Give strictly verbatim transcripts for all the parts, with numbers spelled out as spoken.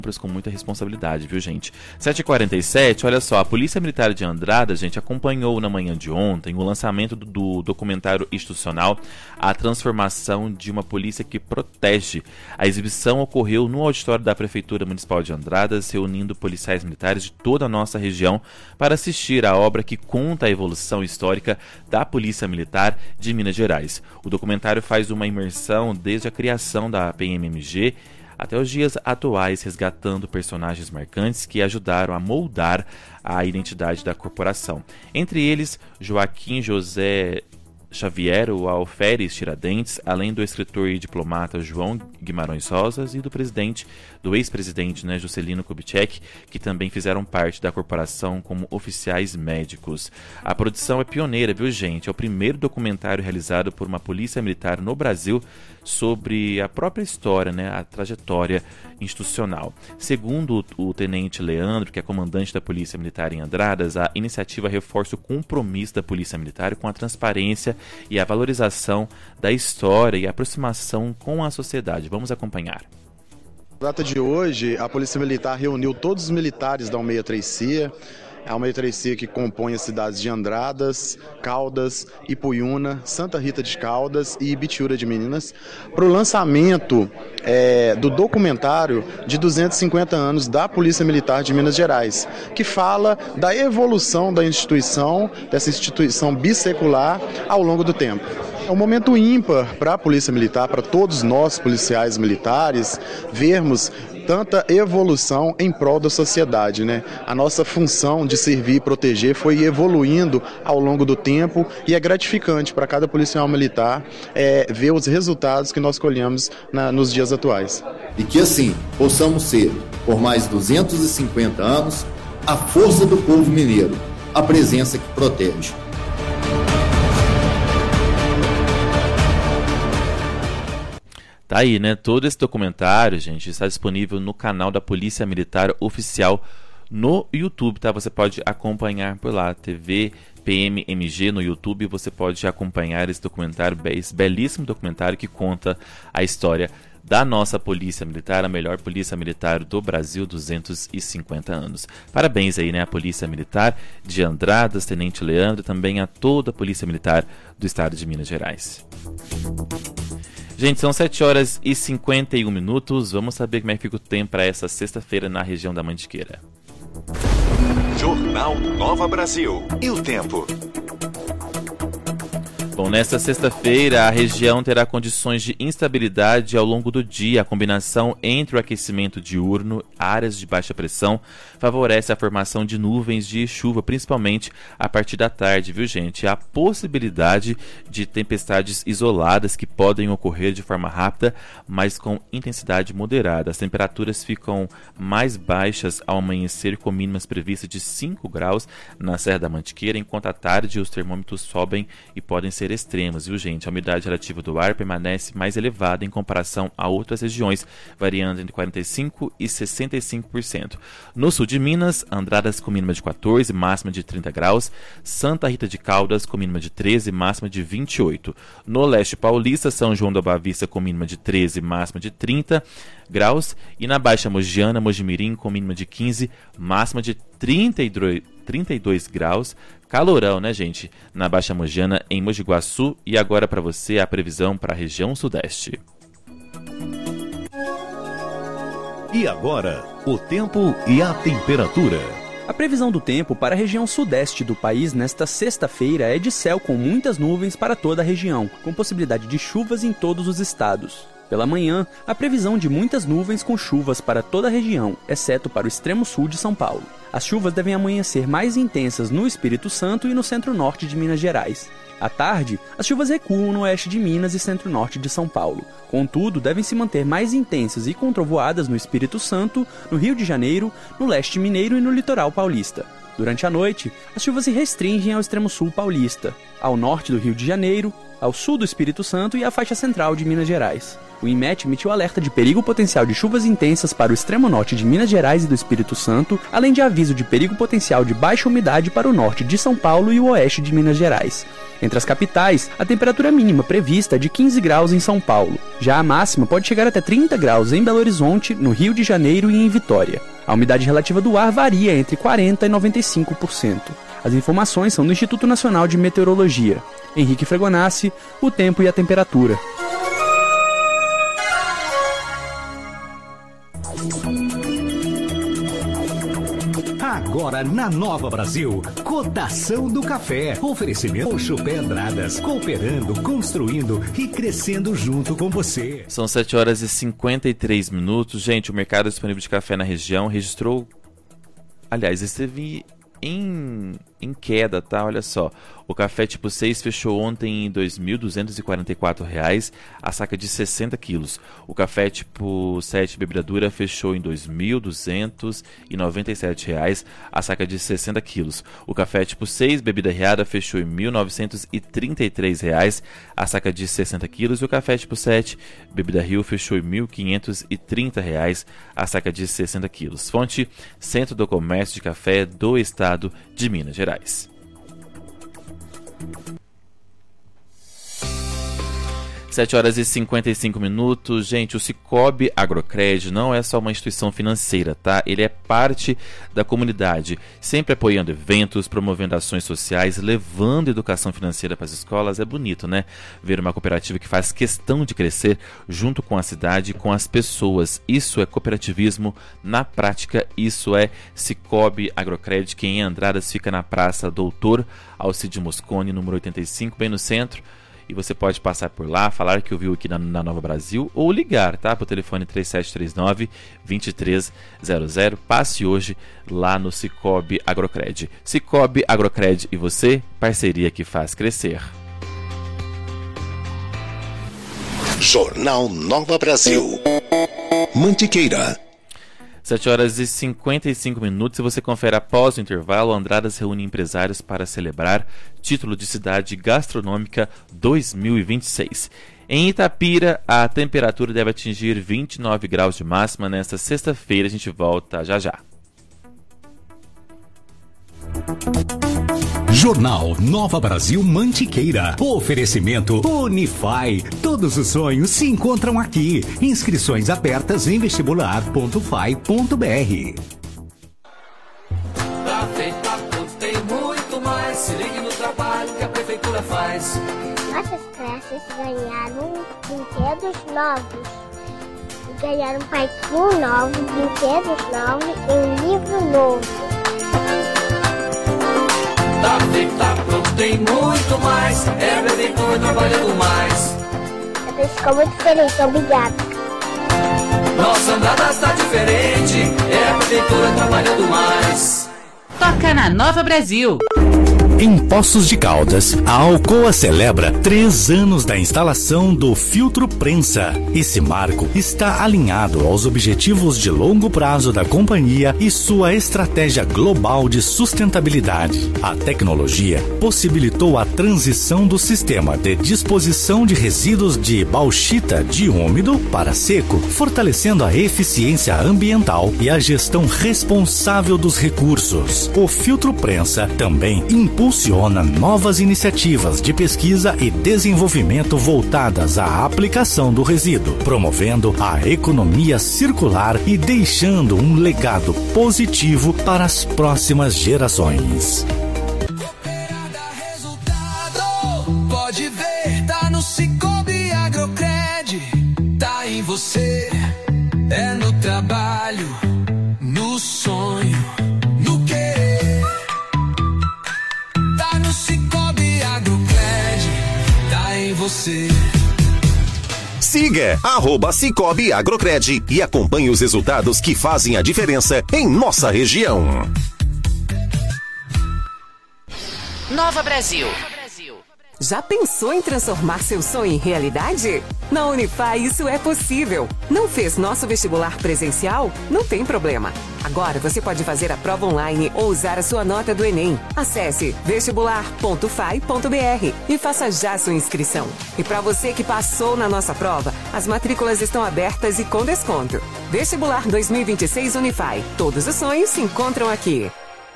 com muita responsabilidade, viu, gente? sete e quarenta e sete, olha só, a Polícia Militar de Andradas, gente, acompanhou na manhã de ontem o lançamento do, do documentário institucional A Transformação de uma Polícia que Protege. A exibição ocorreu no auditório da Prefeitura Municipal de Andradas, reunindo policiais militares de toda a nossa região para assistir à obra que conta a evolução histórica da Polícia Militar de Minas Gerais. O documentário faz uma imersão desde a criação da P M M G até os dias atuais, resgatando personagens marcantes que ajudaram a moldar a identidade da corporação. Entre eles, Joaquim José Xavier, o Alferes Tiradentes, além do escritor e diplomata João Guimarães Rosas e do presidente, do ex-presidente, né, Juscelino Kubitschek, que também fizeram parte da corporação como oficiais médicos. A produção é pioneira, viu, gente? É o primeiro documentário realizado por uma polícia militar no Brasil sobre a própria história, né, a trajetória institucional. Segundo o, o tenente Leandro, que é comandante da Polícia Militar em Andradas, a iniciativa reforça o compromisso da Polícia Militar com a transparência e a valorização da história e a aproximação com a sociedade. Vamos acompanhar. Na data de hoje, a Polícia Militar reuniu todos os militares da um seis três C, a um seis três C que compõe as cidades de Andradas, Caldas, Ipuiuna, Santa Rita de Caldas e Ibitiúra de Meninas, para o lançamento é, do documentário de duzentos e cinquenta anos da Polícia Militar de Minas Gerais, que fala da evolução da instituição, dessa instituição bissecular ao longo do tempo. É um momento ímpar para a Polícia Militar, para todos nós policiais militares, vermos tanta evolução em prol da sociedade, né? A nossa função de servir e proteger foi evoluindo ao longo do tempo e é gratificante para cada policial militar é, ver os resultados que nós colhemos na, nos dias atuais. E que assim possamos ser, por mais duzentos e cinquenta anos, a força do povo mineiro, a presença que protege. Tá aí, né? Todo esse documentário, gente, está disponível no canal da Polícia Militar Oficial no YouTube, tá? Você pode acompanhar por lá, T V P M M G no YouTube, você pode acompanhar esse documentário, esse belíssimo documentário que conta a história da nossa Polícia Militar, a melhor Polícia Militar do Brasil, duzentos e cinquenta anos. Parabéns aí, né, à Polícia Militar de Andradas, Tenente Leandro, e também a toda a Polícia Militar do Estado de Minas Gerais. Gente, são sete horas e cinquenta e um minutos. Vamos saber como é que fica o tempo para essa sexta-feira na região da Mantiqueira. Jornal Nova Brasil. E o tempo? Bom, nesta sexta-feira, a região terá condições de instabilidade ao longo do dia. A combinação entre o aquecimento diurno e áreas de baixa pressão favorece a formação de nuvens de chuva, principalmente a partir da tarde, viu, gente? Há possibilidade de tempestades isoladas que podem ocorrer de forma rápida, mas com intensidade moderada. As temperaturas ficam mais baixas ao amanhecer, com mínimas previstas de cinco graus na Serra da Mantiqueira, enquanto à tarde os termômetros sobem e podem ser extremos, viu, gente? A umidade relativa do ar permanece mais elevada em comparação a outras regiões, variando entre quarenta e cinco por cento e sessenta e cinco por cento. No sul de Minas, Andradas com mínima de quatorze, máxima de trinta graus, Santa Rita de Caldas com mínima de treze, máxima de vinte e oito. No leste paulista, São João da Boa Vista com mínima de treze, máxima de trinta graus, e na Baixa Mogiana, Mojimirim com mínima de quinze, máxima de trinta e dois graus. Calorão, né, gente? Na Baixa Mogiana, em Mogi Guaçu. E agora para você a previsão para a região sudeste. E agora, o tempo e a temperatura. A previsão do tempo para a região sudeste do país nesta sexta-feira é de céu com muitas nuvens para toda a região, com possibilidade de chuvas em todos os estados. Pela manhã, a previsão de muitas nuvens com chuvas para toda a região, exceto para o extremo sul de São Paulo. As chuvas devem amanhecer mais intensas no Espírito Santo e no centro-norte de Minas Gerais. À tarde, as chuvas recuam no oeste de Minas e centro-norte de São Paulo. Contudo, devem se manter mais intensas e com trovoadas no Espírito Santo, no Rio de Janeiro, no leste mineiro e no litoral paulista. Durante a noite, as chuvas se restringem ao extremo sul paulista, ao norte do Rio de Janeiro, ao sul do Espírito Santo e à faixa central de Minas Gerais. O INMET emitiu alerta de perigo potencial de chuvas intensas para o extremo norte de Minas Gerais e do Espírito Santo, além de aviso de perigo potencial de baixa umidade para o norte de São Paulo e o oeste de Minas Gerais. Entre as capitais, a temperatura mínima prevista é de quinze graus em São Paulo. Já a máxima pode chegar até trinta graus em Belo Horizonte, no Rio de Janeiro e em Vitória. A umidade relativa do ar varia entre quarenta por cento e noventa e cinco por cento. As informações são do Instituto Nacional de Meteorologia. Henrique Fregonassi, o tempo e a temperatura. Agora na Nova Brasil, cotação do café. Oferecimento Chupé Andradas, cooperando, construindo e crescendo junto com você. São sete horas e cinquenta e três minutos. Gente, o mercado disponível de café na região registrou... Aliás, esteve em, em queda, tá? Olha só. O café tipo seis fechou ontem em dois mil duzentos e quarenta e quatro reais, a saca de sessenta quilos. O café tipo sete bebida dura fechou em dois mil duzentos e noventa e sete reais, a saca de sessenta quilos. O café tipo seis bebida reada fechou em mil novecentos e trinta e três reais, a saca de sessenta quilos. E o café tipo sete bebida Rio fechou em mil quinhentos e trinta reais, a saca de sessenta quilos. Fonte: Centro do Comércio de Café do Estado de Minas Gerais. sete horas e cinquenta e cinco minutos. Gente, o Sicoob Agrocred não é só uma instituição financeira, tá? Ele é parte da comunidade, sempre apoiando eventos, promovendo ações sociais, levando educação financeira para as escolas. É bonito, né? Ver uma cooperativa que faz questão de crescer junto com a cidade e com as pessoas. Isso é cooperativismo na prática, isso é Sicoob Agrocred, que em Andradas fica na Praça Doutor Alcide Moscone, número oitenta e cinco, bem no centro. E você pode passar por lá, falar que ouviu aqui na, na Nova Brasil ou ligar, tá? Para o telefone três sete três nove, dois três zero zero. Passe hoje lá no Sicoob Agrocred. Sicoob Agrocred e você, parceria que faz crescer. Jornal Nova Brasil. Mantiqueira. sete horas e cinquenta e cinco minutos. E você confere após o intervalo. Andradas reúne empresários para celebrar título de cidade gastronômica dois mil e vinte e seis. Em Itapira, a temperatura deve atingir vinte e nove graus de máxima nesta sexta-feira. A gente volta já já. Jornal Nova Brasil Mantiqueira. Oferecimento Unify. Todos os sonhos se encontram aqui. Inscrições abertas em vestibular ponto fai ponto br. Pra Feitapu tem muito mais. Se ligue no trabalho que a prefeitura faz. Nossas crianças ganharam brinquedos novos. E ganharam um parquinho novo, brinquedos novos e um livro novo. Da Feitapu tem muito mais. É a prefeitura trabalhando mais. A gente ficou muito feliz, obrigado. Nossa Andradas tá diferente. É a prefeitura trabalhando mais. Toca na Nova Brasil. Em Poços de Caldas, a Alcoa celebra três anos da instalação do filtro prensa. Esse marco está alinhado aos objetivos de longo prazo da companhia e sua estratégia global de sustentabilidade. A tecnologia possibilitou a transição do sistema de disposição de resíduos de bauxita de úmido para seco, fortalecendo a eficiência ambiental e a gestão responsável dos recursos. O filtro prensa também impulsiona novas iniciativas de pesquisa e desenvolvimento voltadas à aplicação do resíduo, promovendo a economia circular e deixando um legado positivo para as próximas gerações. Pode ver, tá no Sicoob Agrocred. Tá em você, é no trabalho, no sonho, no querer. Tá no Sicoob Agrocred, tá em você. Siga arroba Sicoob Agrocred e acompanhe os resultados que fazem a diferença em nossa região. Nova Brasil. Já pensou em transformar seu sonho em realidade? Na Unify isso é possível. Não fez nosso vestibular presencial? Não tem problema. Agora você pode fazer a prova online ou usar a sua nota do Enem. Acesse vestibular ponto fai ponto br e faça já sua inscrição. E para você que passou na nossa prova, as matrículas estão abertas e com desconto. Vestibular dois mil e vinte e seis Unify. Todos os sonhos se encontram aqui.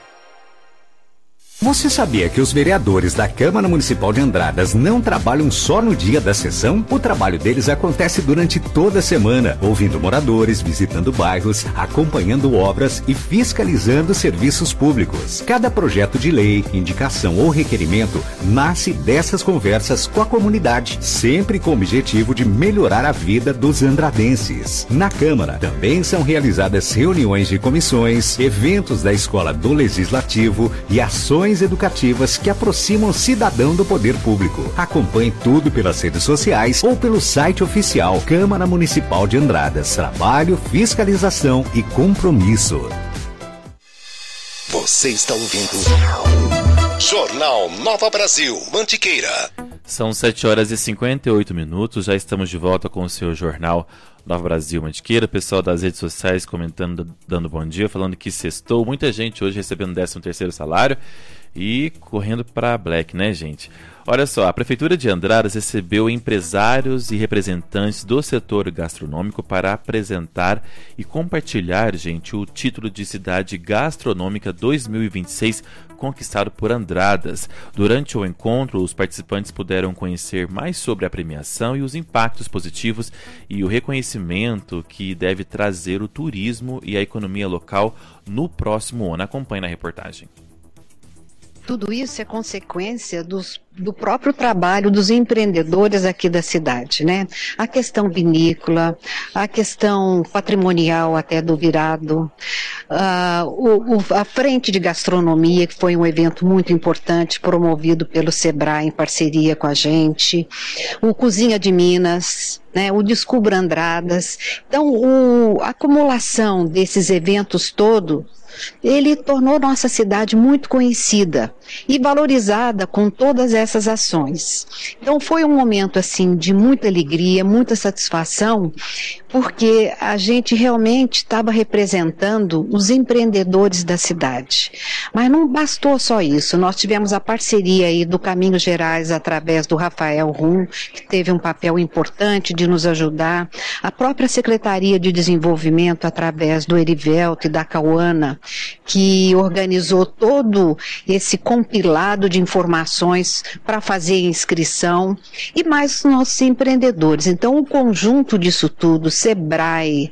Você sabia que os vereadores da Câmara Municipal de Andradas não trabalham só no dia da sessão? O trabalho deles acontece durante toda a semana, ouvindo moradores, visitando bairros, acompanhando obras e fiscalizando serviços públicos. Cada projeto de lei, indicação ou requerimento nasce dessas conversas com a comunidade, sempre com o objetivo de melhorar a vida dos andradenses. Na Câmara também são realizadas reuniões de comissões, eventos da Escola do Legislativo e ações educativas que aproximam o cidadão do poder público. Acompanhe tudo pelas redes sociais ou pelo site oficial Câmara Municipal de Andradas. Trabalho, fiscalização e compromisso. Você está ouvindo Jornal Nova Brasil, Mantiqueira. São sete horas e cinquenta e oito minutos, já estamos de volta com o seu Jornal Nova Brasil Mantiqueira. Pessoal das redes sociais comentando, dando bom dia, falando que sextou. Muita gente hoje recebendo décimo terceiro salário e correndo para Black, né, gente? Olha só, a Prefeitura de Andradas recebeu empresários e representantes do setor gastronômico para apresentar e compartilhar, gente, o título de Cidade Gastronômica dois mil e vinte e seis conquistado por Andradas. Durante o encontro, os participantes puderam conhecer mais sobre a premiação e os impactos positivos e o reconhecimento que deve trazer o turismo e a economia local no próximo ano. Acompanhe na reportagem. Tudo isso é consequência dos, do próprio trabalho dos empreendedores aqui da cidade, né? A questão vinícola, a questão patrimonial até do virado, uh, o, o, a frente de gastronomia, que foi um evento muito importante, promovido pelo Sebrae em parceria com a gente, o Cozinha de Minas, né, o Descubra Andradas. Então, o, a acumulação desses eventos todos, ele tornou nossa cidade muito conhecida e valorizada com todas essas ações. Então foi um momento assim de muita alegria, muita satisfação, porque a gente realmente estava representando os empreendedores da cidade. Mas não bastou só isso, nós tivemos a parceria aí do Caminhos Gerais através do Rafael Rum, que teve um papel importante de nos ajudar, a própria Secretaria de Desenvolvimento através do Erivelto e da Cauana, que organizou todo esse compilado de informações para fazer inscrição, e mais os nossos empreendedores. Então, o conjunto disso tudo, Sebrae,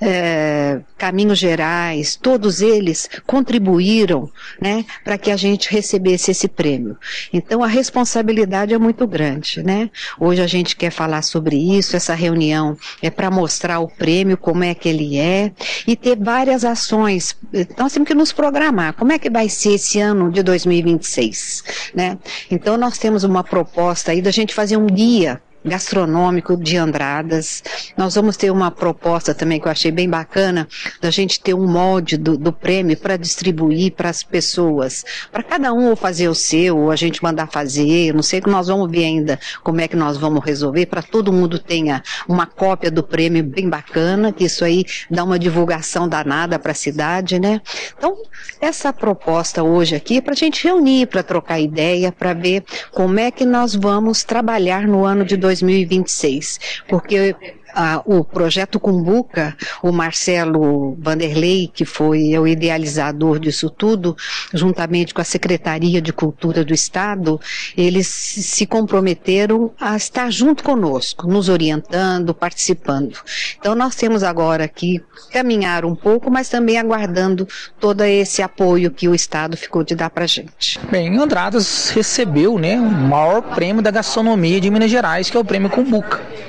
é, Caminhos Gerais, todos eles contribuíram, né, para que a gente recebesse esse prêmio. Então, a responsabilidade é muito grande, né? Hoje a gente quer falar sobre isso, essa reunião é para mostrar o prêmio, como é que ele é, e ter várias ações. Nós temos que nos programar, como é que vai ser esse ano de dois mil e vinte e seis, né? Então nós temos uma proposta aí da gente fazer um guia gastronômico de Andradas. Nós vamos ter uma proposta também que eu achei bem bacana, da gente ter um molde do, do prêmio para distribuir para as pessoas, para cada um ou fazer o seu, ou a gente mandar fazer, eu não sei, que nós vamos ver ainda como é que nós vamos resolver, para todo mundo tenha uma cópia do prêmio bem bacana, que isso aí dá uma divulgação danada para a cidade, né? Então, essa proposta hoje aqui é para a gente reunir, para trocar ideia, para ver como é que nós vamos trabalhar no ano de dois mil e vinte e seis, porque ah, o projeto Cumbuca, o Marcelo Vanderlei, que foi o idealizador disso tudo, juntamente com a Secretaria de Cultura do Estado, eles se comprometeram a estar junto conosco, nos orientando, participando. Então nós temos agora que caminhar um pouco, mas também aguardando todo esse apoio que o Estado ficou de dar pra gente. Bem, Andradas recebeu, né, o maior prêmio da gastronomia de Minas Gerais, que é o prêmio Cumbuca.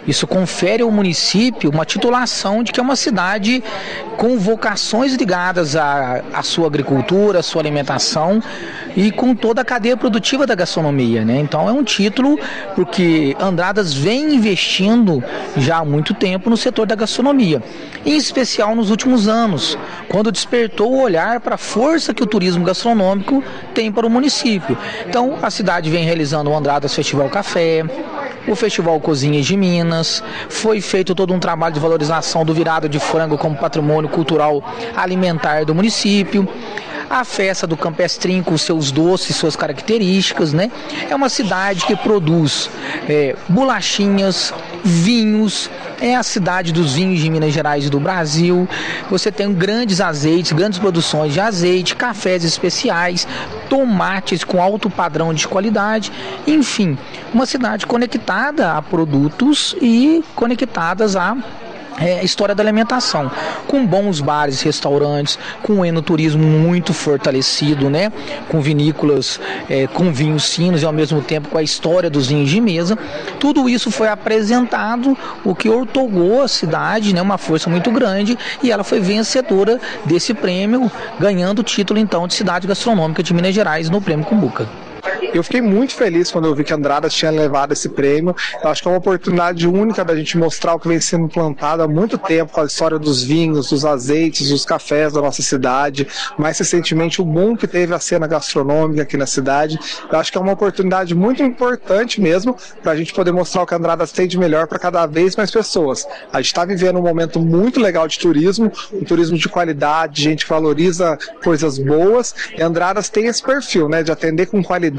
Isso confere ao município uma titulação de que é uma cidade com vocações ligadas à, à sua agricultura, à sua alimentação e com toda a cadeia produtiva da gastronomia, né? Então é um título porque Andradas vem investindo já há muito tempo no setor da gastronomia, em especial nos últimos anos, quando despertou o olhar para a força que o turismo gastronômico tem para o município. Então a cidade vem realizando o Andradas Festival Café, o Festival Cozinhas de Minas, foi feito todo um trabalho de valorização do virado de frango como patrimônio cultural alimentar do município, a festa do Campestrinho com seus doces, suas características, né? É uma cidade que produz é, bolachinhas, vinhos, é a cidade dos vinhos de Minas Gerais e do Brasil. Você tem grandes azeites, grandes produções de azeite, cafés especiais, tomates com alto padrão de qualidade, enfim, uma cidade conectada a produtos e conectadas a É, história da alimentação, com bons bares e restaurantes, com um enoturismo muito fortalecido, né? Com vinícolas, é, com vinhos finos e ao mesmo tempo com a história dos vinhos de mesa. Tudo isso foi apresentado, o que outorgou à cidade, né, uma força muito grande, e ela foi vencedora desse prêmio, ganhando o título então de cidade gastronômica de Minas Gerais no Prêmio Cumbuca. Eu fiquei muito feliz quando eu vi que Andradas tinha levado esse prêmio. Eu acho que é uma oportunidade única da gente mostrar o que vem sendo plantado há muito tempo, com a história dos vinhos, dos azeites, dos cafés da nossa cidade, mais recentemente o boom que teve a cena gastronômica aqui na cidade. Eu acho que é uma oportunidade muito importante mesmo para a gente poder mostrar o que Andradas tem de melhor para cada vez mais pessoas. A gente está vivendo um momento muito legal de turismo, um turismo de qualidade, gente que valoriza coisas boas, e Andradas tem esse perfil, né, de atender com qualidade.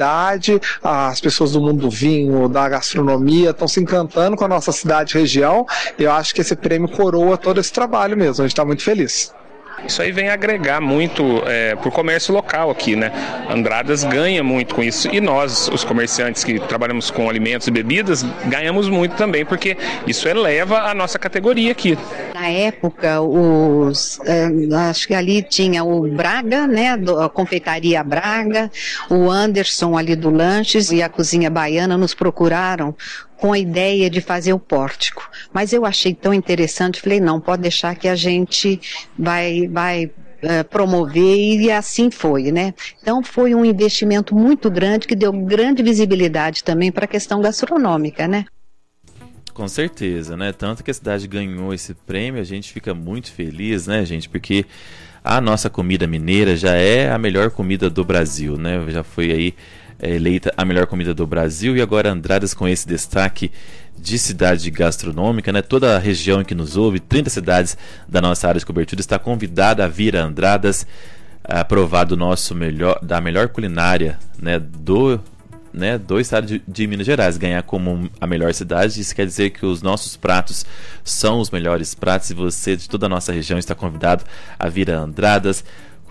As pessoas do mundo do vinho, da gastronomia, estão se encantando com a nossa cidade e região. Eu acho que esse prêmio coroa todo esse trabalho mesmo. A gente está muito feliz. Isso aí vem agregar muito é, para o comércio local aqui, né? Andradas ganha muito com isso, e nós, os comerciantes que trabalhamos com alimentos e bebidas, ganhamos muito também, porque isso eleva a nossa categoria aqui. Na época, os, é, acho que ali tinha o Braga, né? A confeitaria Braga, o Anderson ali do Lanches e a Cozinha Baiana nos procuraram com a ideia de fazer o pórtico. Mas eu achei tão interessante, falei, não, pode deixar que a gente vai, vai uh, promover, e assim foi, né? Então foi um investimento muito grande, que deu grande visibilidade também para a questão gastronômica, né? Com certeza, né? Tanto que a cidade ganhou esse prêmio, a gente fica muito feliz, né, gente? Porque a nossa comida mineira já é a melhor comida do Brasil, né? Já foi aí é eleita a melhor comida do Brasil, e agora Andradas com esse destaque de cidade gastronômica, né? Toda a região que nos ouve, trinta cidades da nossa área de cobertura, está convidada a vir a Andradas, a provar do nosso melhor, da melhor culinária, né, do, né, do estado de, de Minas Gerais, ganhar como a melhor cidade. Isso quer dizer que os nossos pratos são os melhores pratos, e você de toda a nossa região está convidado a vir a Andradas,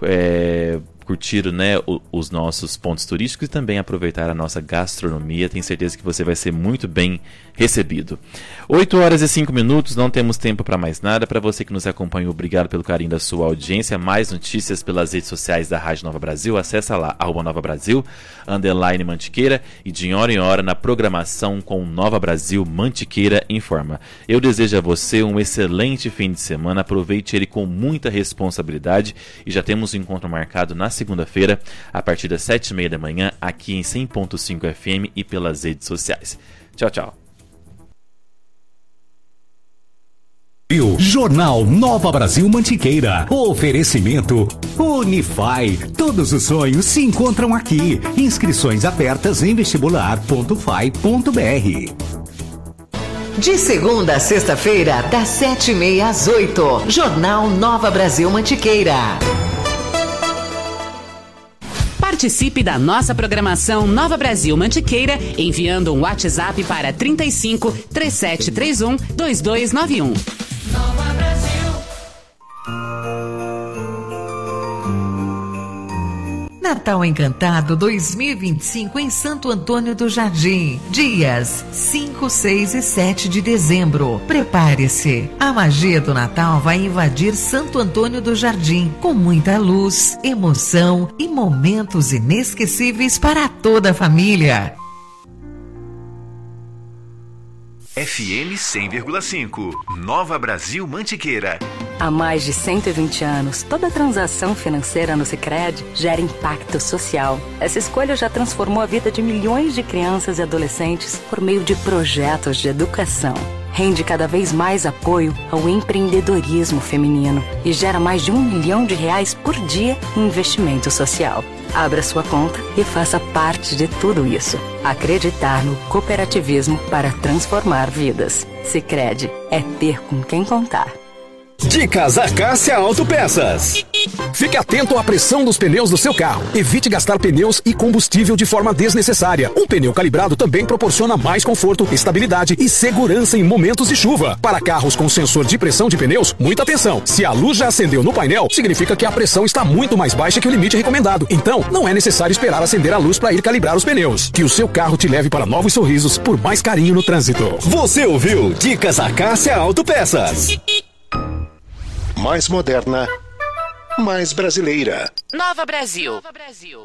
é, curtir, né, os nossos pontos turísticos e também aproveitar a nossa gastronomia. Tenho certeza que você vai ser muito bem recebido. oito horas e cinco minutos, não temos tempo para mais nada. Para você que nos acompanhou, obrigado pelo carinho da sua audiência. Mais notícias pelas redes sociais da Rádio Nova Brasil. Acessa lá, arroba Nova Brasil, underline Mantiqueira, e de hora em hora na programação com Nova Brasil Mantiqueira Informa. Eu desejo a você um excelente fim de semana. Aproveite ele com muita responsabilidade, e já temos um encontro marcado na segunda-feira, a partir das sete e meia da manhã, aqui em cem ponto cinco F M e pelas redes sociais. Tchau, tchau. Jornal Nova Brasil Mantiqueira. Oferecimento Unify. Todos os sonhos se encontram aqui. Inscrições abertas em vestibular ponto fai ponto br. De segunda a sexta-feira, das sete e meia às oito. Jornal Nova Brasil Mantiqueira. Participe da nossa programação Nova Brasil Mantiqueira enviando um WhatsApp para trinta e cinco, trinta e sete trinta e um, vinte e dois noventa e um. Nova Brasil. Natal Encantado dois mil e vinte e cinco em Santo Antônio do Jardim. Dias cinco, seis e sete de dezembro. Prepare-se. A magia do Natal vai invadir Santo Antônio do Jardim com muita luz, emoção e momentos inesquecíveis para toda a família. F M cem vírgula cinco, Nova Brasil Mantiqueira. Há mais de cento e vinte anos, toda transação financeira no Sicredi gera impacto social. Essa escolha já transformou a vida de milhões de crianças e adolescentes por meio de projetos de educação. Rende cada vez mais apoio ao empreendedorismo feminino e gera mais de um milhão de reais por dia em investimento social. Abra sua conta e faça parte de tudo isso. Acreditar no cooperativismo para transformar vidas. Sicredi é ter com quem contar. Dicas Acácia Autopeças. Fique atento à pressão dos pneus do seu carro. Evite gastar pneus e combustível de forma desnecessária. Um pneu calibrado também proporciona mais conforto, estabilidade e segurança em momentos de chuva. Para carros com sensor de pressão de pneus, muita atenção. Se a luz já acendeu no painel, significa que a pressão está muito mais baixa que o limite recomendado. Então, não é necessário esperar acender a luz para ir calibrar os pneus. Que o seu carro te leve para novos sorrisos por mais carinho no trânsito. Você ouviu Dicas Acácia Autopeças. Mais moderna, mais brasileira. Nova Brasil. Nova Brasil.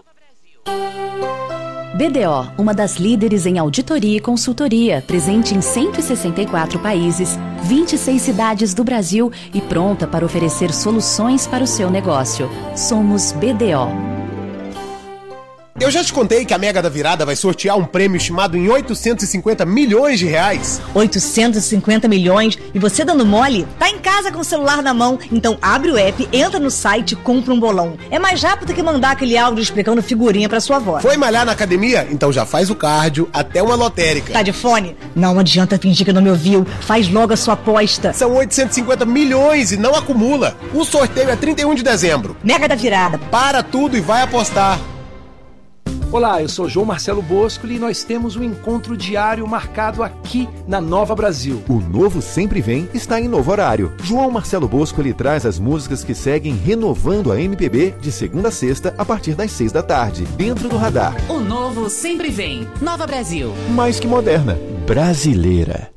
B D O, uma das líderes em auditoria e consultoria, presente em cento e sessenta e quatro países, vinte e seis cidades do Brasil e pronta para oferecer soluções para o seu negócio. Somos B D O. Eu já te contei que a Mega da Virada vai sortear um prêmio estimado em oitocentos e cinquenta milhões de reais. oitocentos e cinquenta milhões? E você dando mole? Tá em casa com o celular na mão, então abre o app, entra no site e compra um bolão. É mais rápido que mandar aquele áudio explicando figurinha pra sua avó. Foi malhar na academia? Então já faz o cardio até uma lotérica. Tá de fone? Não adianta fingir que não me ouviu. Faz logo a sua aposta. São oitocentos e cinquenta milhões e não acumula. O sorteio é trinta e um de dezembro. Mega da Virada. Para tudo e vai apostar. Olá, eu sou João Marcelo Boscoli e nós temos um encontro diário marcado aqui na Nova Brasil. O Novo Sempre Vem está em novo horário. João Marcelo Boscoli traz as músicas que seguem renovando a M P B de segunda a sexta a partir das seis da tarde, dentro do radar. O Novo Sempre Vem. Nova Brasil. Mais que moderna, brasileira.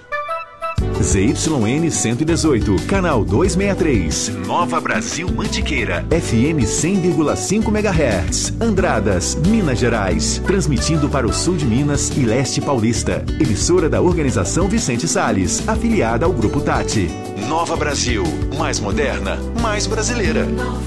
Z Y N cento e dezoito, canal duzentos e sessenta e três, Nova Brasil Mantiqueira, F M cem vírgula cinco megahertz, Andradas, Minas Gerais, transmitindo para o sul de Minas e leste paulista. Emissora da Organização Vicente Salles, afiliada ao Grupo Tati. Nova Brasil, mais moderna, mais brasileira.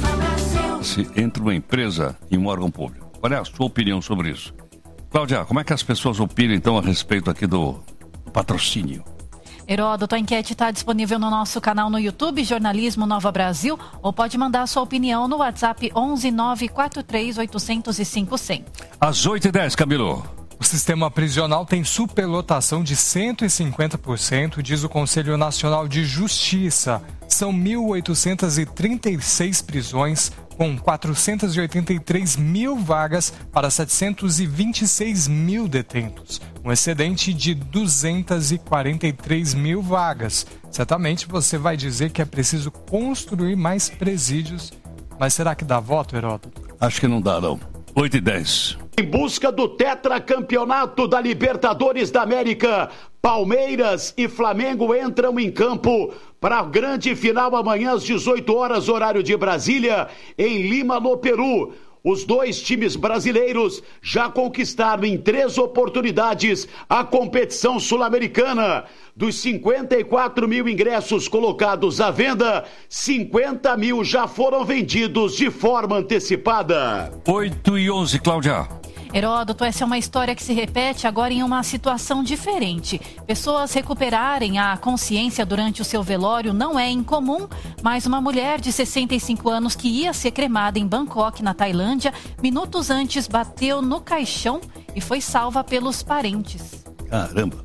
Se entra uma empresa e um órgão público, qual é a sua opinião sobre isso? Cláudia, como é que as pessoas opinam então a respeito aqui do patrocínio? Heródoto, a enquete está disponível no nosso canal no YouTube, Jornalismo Nova Brasil, ou pode mandar a sua opinião no WhatsApp onze nove quatro três oito zero zero cinco zero zero. Às oito e dez, Camilo. O sistema prisional tem superlotação de cento e cinquenta por cento, diz o Conselho Nacional de Justiça. São mil oitocentas e trinta e seis prisões, com quatrocentas e oitenta e três mil vagas para setecentos e vinte e seis mil detentos. Um excedente de duzentas e quarenta e três mil vagas. Certamente você vai dizer que é preciso construir mais presídios. Mas será que dá voto, Heródoto? Acho que não dá, não. oito e dez. Em busca do tetracampeonato da Libertadores da América, Palmeiras e Flamengo entram em campo para a grande final amanhã às dezoito horas, horário de Brasília, em Lima, no Peru. Os dois times brasileiros já conquistaram em três oportunidades a competição sul-americana. Dos cinquenta e quatro mil ingressos colocados à venda, cinquenta mil já foram vendidos de forma antecipada. oito e onze, Cláudia. Heródoto, essa é uma história que se repete agora em uma situação diferente. Pessoas recuperarem a consciência durante o seu velório não é incomum, mas uma mulher de sessenta e cinco anos que ia ser cremada em Bangkok, na Tailândia, minutos antes bateu no caixão e foi salva pelos parentes. Caramba.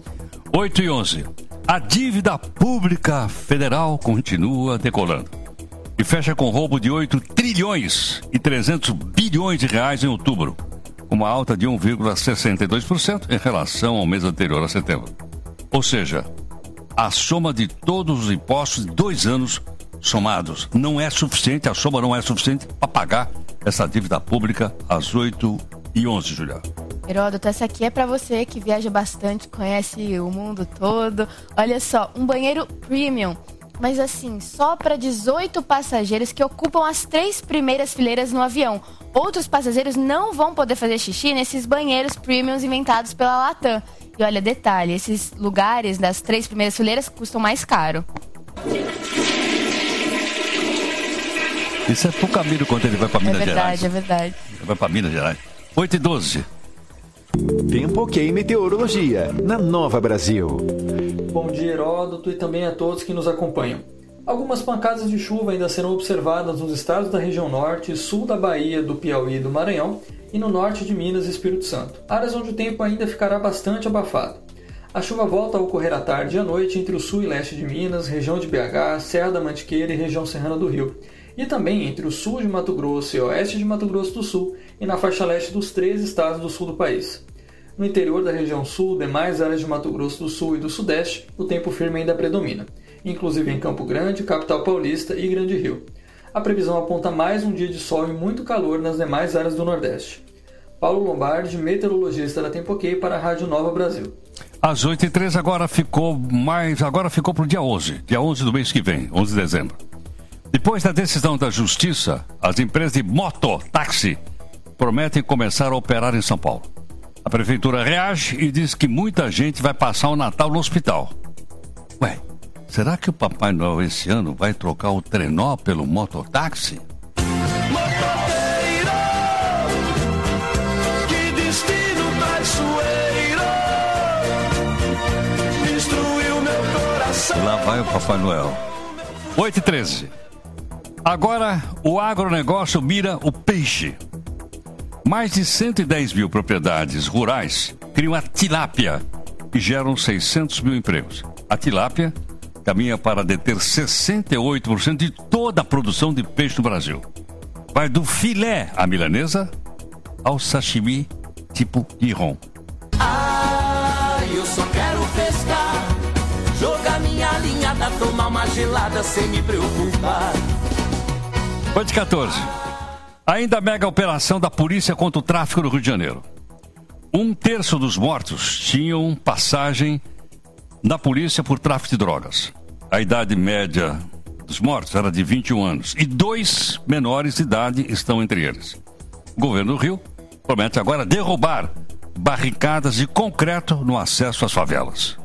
oito e onze. A dívida pública federal continua decolando e fecha com roubo de oito trilhões e trezentos bilhões de reais em outubro, uma alta de um vírgula sessenta e dois por cento em relação ao mês anterior, a setembro. Ou seja, a soma de todos os impostos de dois anos somados não é suficiente, a soma não é suficiente para pagar essa dívida pública às oito e onze, Juliana. Heródoto, essa aqui é para você que viaja bastante, conhece o mundo todo. Olha só, um banheiro premium, mas assim, só para dezoito passageiros que ocupam as três primeiras fileiras no avião. Outros passageiros não vão poder fazer xixi nesses banheiros premiums inventados pela Latam. E olha, detalhe, esses lugares das três primeiras fileiras custam mais caro. Isso é pro Camilo quando ele vai para Minas é verdade, Gerais. É verdade, é verdade. Ele vai para Minas Gerais. oito e doze. Tempo ok meteorologia, na Nova Brasil. Bom dia, Heródoto, e também a todos que nos acompanham. Algumas pancadas de chuva ainda serão observadas nos estados da região norte e sul da Bahia, do Piauí e do Maranhão, e no norte de Minas e Espírito Santo, áreas onde o tempo ainda ficará bastante abafado. A chuva volta a ocorrer à tarde e à noite entre o sul e leste de Minas, região de B H, Serra da Mantiqueira e região serrana do Rio, e também entre o sul de Mato Grosso e oeste de Mato Grosso do Sul e na faixa leste dos três estados do sul do país. No interior da região sul, demais áreas de Mato Grosso do Sul e do Sudeste, o tempo firme ainda predomina, inclusive em Campo Grande, capital paulista e Grande Rio. A previsão aponta mais um dia de sol e muito calor nas demais áreas do Nordeste. Paulo Lombardi, meteorologista da Tempo Ok para a Rádio Nova Brasil. Às oito e três agora ficou mais, agora ficou para o dia onze, dia onze do mês que vem, onze de dezembro. Depois da decisão da Justiça, as empresas de mototáxi prometem começar a operar em São Paulo. A prefeitura reage e diz que muita gente vai passar o Natal no hospital. Ué, será que o Papai Noel esse ano vai trocar o trenó pelo mototáxi? Motoqueiro, que destino traiçoeiro, destruiu meu coração. Lá vai o Papai Noel. oito e treze. Agora, o agronegócio mira o peixe. Mais de cento e dez mil propriedades rurais criam a tilápia e geram seiscentos mil empregos. A tilápia caminha para deter sessenta e oito por cento de toda a produção de peixe no Brasil. Vai do filé à milanesa ao sashimi tipo Nihon. Ah, eu só quero pescar, jogar minha linhada, tomar uma gelada sem me preocupar. oito e quatorze. Ainda a mega operação da polícia contra o tráfico no Rio de Janeiro. Um terço dos mortos tinham passagem na polícia por tráfico de drogas. A idade média dos mortos era de vinte e um anos. E dois menores de idade estão entre eles. O governo do Rio promete agora derrubar barricadas de concreto no acesso às favelas.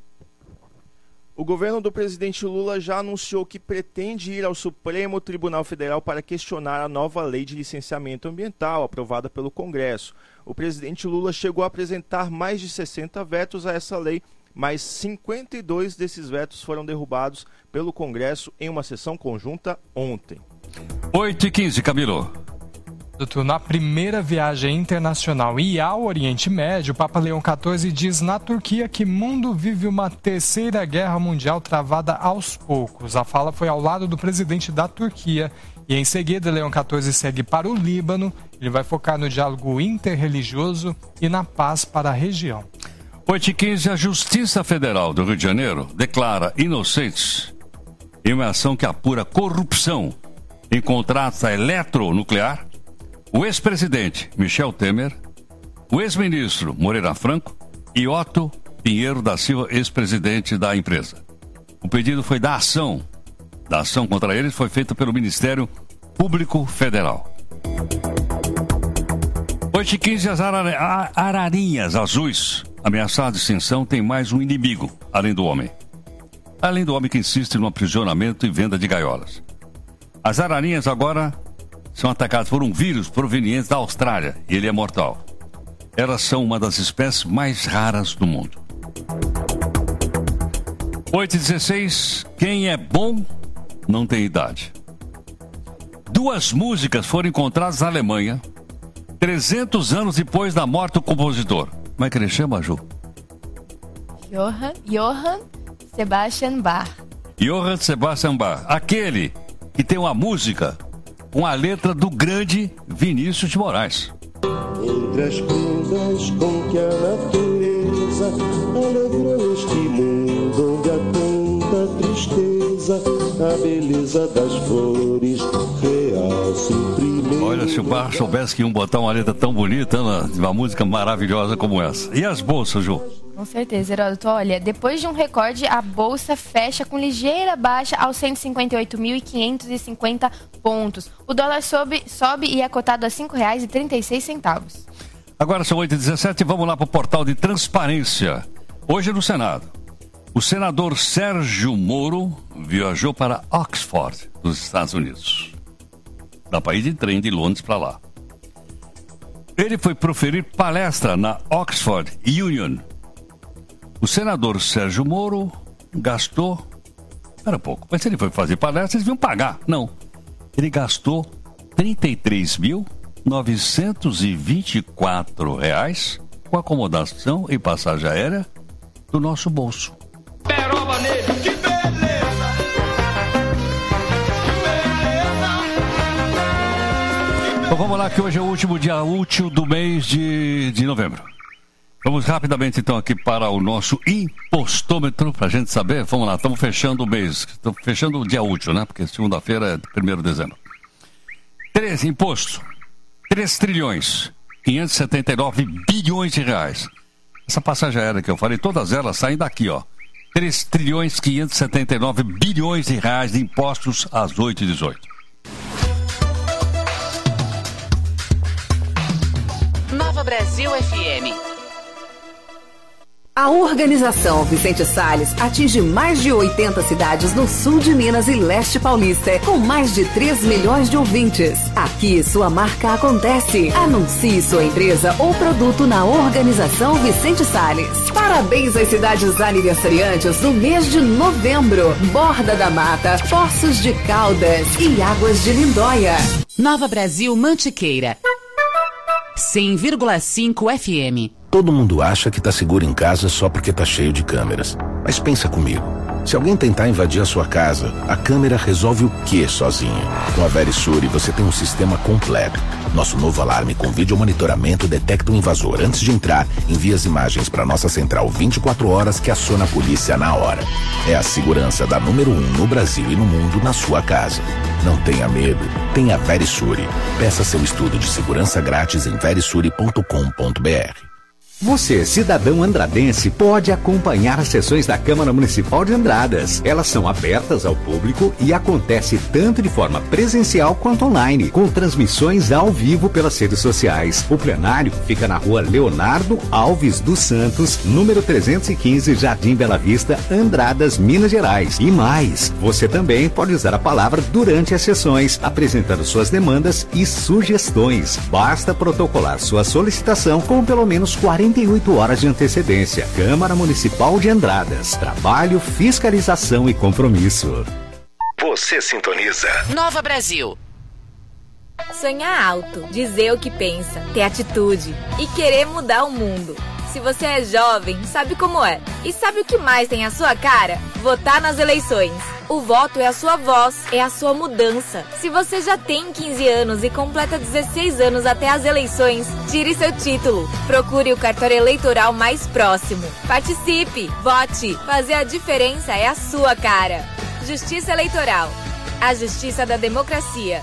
O governo do presidente Lula já anunciou que pretende ir ao Supremo Tribunal Federal para questionar a nova lei de licenciamento ambiental aprovada pelo Congresso. O presidente Lula chegou a apresentar mais de sessenta vetos a essa lei, mas cinquenta e dois desses vetos foram derrubados pelo Congresso em uma sessão conjunta ontem. oito e quinze, Camilo. Doutor, na primeira viagem internacional e ao Oriente Médio, o Papa Leão quatorze diz na Turquia que o mundo vive uma terceira guerra mundial travada aos poucos. A fala foi ao lado do presidente da Turquia e em seguida Leão quatorze segue para o Líbano. Ele vai focar no diálogo interreligioso e na paz para a região. oito e quinze, a Justiça Federal do Rio de Janeiro declara inocentes em uma ação que apura corrupção em contratos eletronuclear o ex-presidente Michel Temer, o ex-ministro Moreira Franco e Otto Pinheiro da Silva, ex-presidente da empresa. O pedido foi da ação. Da ação contra eles foi feita pelo Ministério Público Federal. oito e quinze, as arara- ararinhas azuis ameaçadas de extinção têm mais um inimigo, além do homem. Além do homem que insiste no aprisionamento e venda de gaiolas. As ararinhas agora são atacadas por um vírus proveniente da Austrália e ele é mortal. Elas são uma das espécies mais raras do mundo. oito e dezesseis, quem é bom não tem idade. Duas músicas foram encontradas na Alemanha trezentos anos depois da morte do compositor. Como é que ele chama, Ju? Johann, Johann Sebastian Bach. Johann Sebastian Bach. Aquele que tem uma música com a letra do grande Vinícius de Moraes. Entre as coisas com que a natureza alegrou este mundo onde há tanta tristeza, a beleza das flores realça em primeiro. Olha, se o Bach soubesse que iam botar uma letra tão bonita, uma música maravilhosa como essa. E as bolsas, Ju? Com certeza, Heródoto. Olha, depois de um recorde, a Bolsa fecha com ligeira baixa aos cento e cinquenta e oito mil quinhentos e cinquenta pontos. O dólar sobe, sobe e é cotado a cinco reais e trinta e seis centavos. Agora são oito e dezessete, vamos lá para o portal de transparência. Hoje no Senado, o senador Sérgio Moro viajou para Oxford, dos Estados Unidos. Dá para ir de trem de Londres para lá. Ele foi proferir palestra na Oxford Union. O senador Sérgio Moro gastou... Espera um pouco, mas se ele foi fazer palestra, eles deviam pagar. Não. Ele gastou trinta e três mil novecentos e vinte e quatro reais com acomodação e passagem aérea do nosso bolso. Peroba nele, que beleza! Então vamos lá, que hoje é o último dia útil do mês de, de novembro. Vamos rapidamente então aqui para o nosso impostômetro, para a gente saber. Vamos lá, estamos fechando o mês, estamos fechando o dia útil, né? Porque segunda-feira é primeiro de dezembro. três imposto. três trilhões, quinhentos e setenta e nove bilhões de reais. Essa passagem aérea que eu falei, todas elas saem daqui, ó. três trilhões, quinhentos e setenta e nove bilhões de reais de impostos às oito e dezoito. Nova Brasil F M. A Organização Vicente Salles atinge mais de oitenta cidades no sul de Minas e leste paulista, com mais de três milhões de ouvintes. Aqui sua marca acontece. Anuncie sua empresa ou produto na Organização Vicente Salles. Parabéns às cidades aniversariantes no mês de novembro. Borda da Mata, Poços de Caldas e Águas de Lindóia. Nova Brasil Mantiqueira. cem vírgula cinco F M. Todo mundo acha que tá seguro em casa só porque tá cheio de câmeras. Mas pensa comigo. Se alguém tentar invadir a sua casa, a câmera resolve o quê sozinha? Com a Verisure você tem um sistema completo. Nosso novo alarme com vídeo monitoramento detecta o invasor antes de entrar, envia as imagens para nossa central vinte e quatro horas que aciona a polícia na hora. É a segurança da número um no Brasil e no mundo na sua casa. Não tenha medo, tenha Verisure. Peça seu estudo de segurança grátis em verisure ponto com ponto b r. Você, cidadão andradense, pode acompanhar as sessões da Câmara Municipal de Andradas. Elas são abertas ao público e acontece tanto de forma presencial quanto online, com transmissões ao vivo pelas redes sociais. O plenário fica na rua Leonardo Alves dos Santos, número trezentos e quinze, Jardim Bela Vista, Andradas, Minas Gerais. E mais, você também pode usar a palavra durante as sessões, apresentando suas demandas e sugestões. Basta protocolar sua solicitação com pelo menos quarenta e oito horas de antecedência. Câmara Municipal de Andradas. Trabalho, fiscalização e compromisso. Você sintoniza Nova Brasil. Sonhar alto, dizer o que pensa, ter atitude e querer mudar o mundo. Se você é jovem, sabe como é. E sabe o que mais tem a sua cara? Votar nas eleições. O voto é a sua voz, é a sua mudança. Se você já tem quinze anos e completa dezesseis anos até as eleições, tire seu título. Procure o cartório eleitoral mais próximo. Participe, vote. Fazer a diferença é a sua cara. Justiça Eleitoral. A justiça da democracia.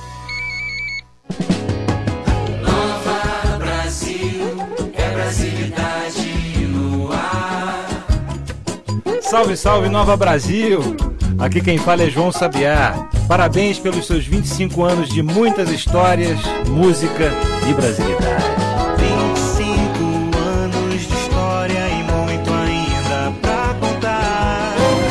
Nova Brasil, é brasilidade no ar. Salve, salve, Nova Brasil! Aqui quem fala é João Sabiá. Parabéns pelos seus vinte e cinco anos de muitas histórias, música e brasilidade. vinte e cinco anos de história e muito ainda pra contar.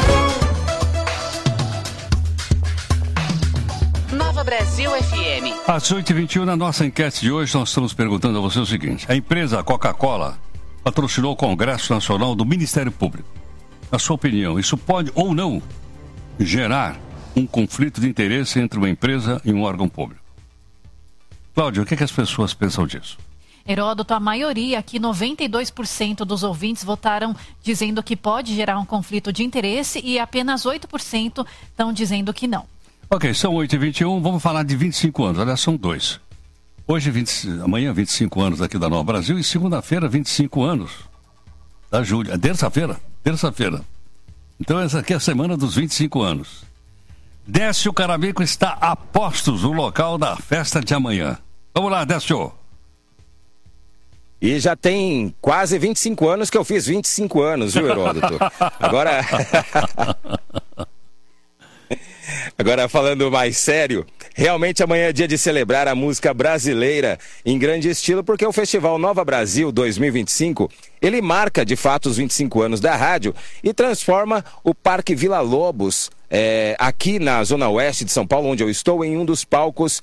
Nova Brasil F M. Às oito e vinte e um, na nossa enquete de hoje, nós estamos perguntando a você o seguinte: a empresa Coca-Cola patrocinou o Congresso Nacional do Ministério Público. Na sua opinião, isso pode ou não gerar um conflito de interesse entre uma empresa e um órgão público? Cláudio, o que, é que as pessoas pensam disso? Heródoto, a maioria, aqui noventa e dois por cento dos ouvintes votaram dizendo que pode gerar um conflito de interesse e apenas oito por cento estão dizendo que não. Ok, são oito e vinte e um, vamos falar de vinte e cinco anos, aliás, são dois. Hoje, vinte, amanhã, vinte e cinco anos aqui da Nova Brasil e segunda-feira, vinte e cinco anos da Júlia. Terça-feira, terça-feira. Então essa aqui é a semana dos vinte e cinco anos. Décio Carabico está a postos no local da festa de amanhã. Vamos lá, Décio. E já tem quase vinte e cinco anos que eu fiz vinte e cinco anos, viu, Heródoto? Agora... Agora, falando mais sério, Realmente amanhã é dia de celebrar a música brasileira em grande estilo, porque o Festival Nova Brasil dois mil e vinte e cinco, ele marca de fato os vinte e cinco anos da rádio e transforma o Parque Vila Lobos, é, aqui na Zona Oeste de São Paulo, onde eu estou, em um dos palcos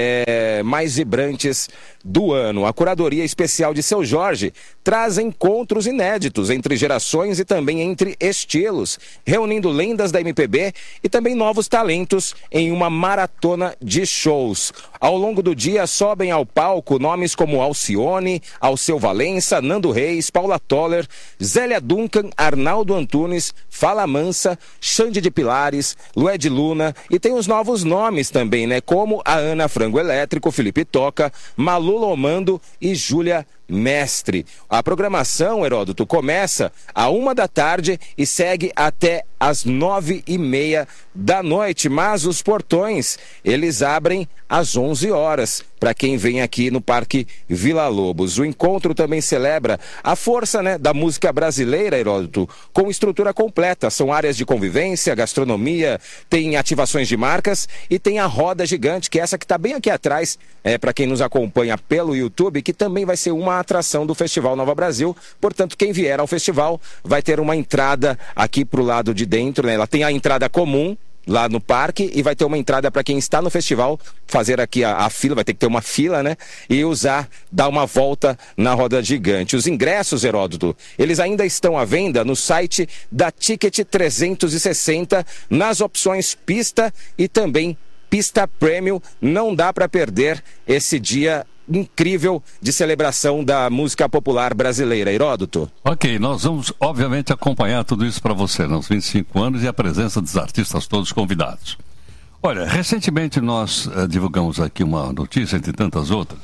é, mais vibrantes do ano. A curadoria especial de Seu Jorge traz encontros inéditos entre gerações e também entre estilos, reunindo lendas da M P B e também novos talentos em uma maratona de shows. Ao longo do dia sobem ao palco nomes como Alcione, Alceu Valença, Nando Reis, Paula Toller, Zélia Duncan, Arnaldo Antunes, Fala Mansa, Xande de Pilares, Lued Luna, e tem os novos nomes também, né? Como a Ana Frango Elétrico, Felipe Toca, Malu Lomando e Júlia Mestre. A programação, Heródoto, começa à uma da tarde e segue até às nove e meia da noite, mas os portões, eles abrem às onze horas, para quem vem aqui no Parque Vila Lobos. O encontro também celebra a força, né, da música brasileira, Heródoto, com estrutura completa. São áreas de convivência, gastronomia, tem ativações de marcas e tem a roda gigante, que é essa que está bem aqui atrás, é, para quem nos acompanha pelo YouTube, que também vai ser uma atração do Festival Nova Brasil. Portanto, quem vier ao festival vai ter uma entrada aqui para o lado de dentro, né? Ela tem a entrada comum lá no parque e vai ter uma entrada para quem está no festival, fazer aqui a, a fila, vai ter que ter uma fila, né? E usar, dar uma volta na roda gigante. Os ingressos, Heródoto, eles ainda estão à venda no site da Ticket trezentos e sessenta, nas opções pista e também pista premium. Não dá para perder esse dia incrível de celebração da música popular brasileira, Heródoto. Ok, nós vamos obviamente acompanhar tudo isso para você nos vinte e cinco anos e a presença dos artistas todos convidados. Olha, recentemente nós uh, divulgamos aqui uma notícia, entre tantas outras,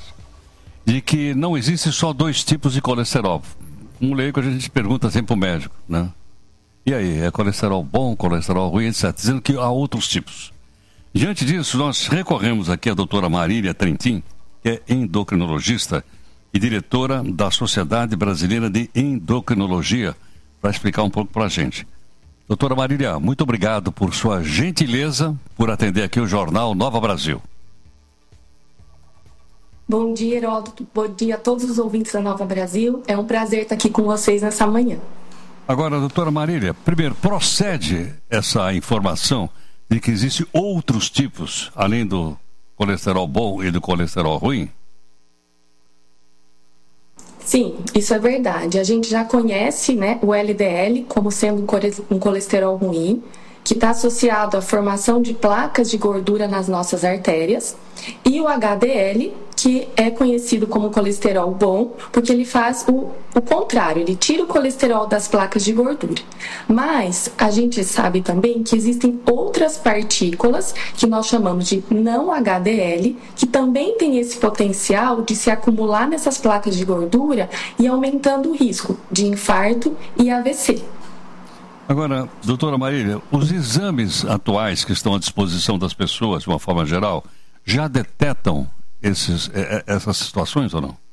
de que não existe só dois tipos de colesterol. Um leigo a gente pergunta sempre para o médico, né? E aí, é colesterol bom, colesterol ruim, etcétera. Dizendo que há outros tipos. Diante disso, nós recorremos aqui à doutora Marília Trentin, que é endocrinologista e diretora da Sociedade Brasileira de Endocrinologia, para explicar um pouco para a gente. Doutora Marília, muito obrigado por sua gentileza, por atender aqui o Jornal Nova Brasil. Bom dia, Heródoto. Bom dia a todos os ouvintes da Nova Brasil. É um prazer estar aqui com vocês nessa manhã. Agora, doutora Marília, primeiro, procede essa informação de que existem outros tipos, além do colesterol bom e do colesterol ruim? Sim, isso é verdade. A gente já conhece, né, o L D L como sendo um colesterol ruim, que está associado à formação de placas de gordura nas nossas artérias, e o H D L, que é conhecido como colesterol bom, porque ele faz o, o contrário, ele tira o colesterol das placas de gordura. Mas a gente sabe também que existem outras partículas, que nós chamamos de não H D L, que também tem esse potencial de se acumular nessas placas de gordura e aumentando o risco de infarto e A V C. Agora, doutora Marília, os exames atuais que estão à disposição das pessoas, de uma forma geral, já detectam esses, essas situações ou não?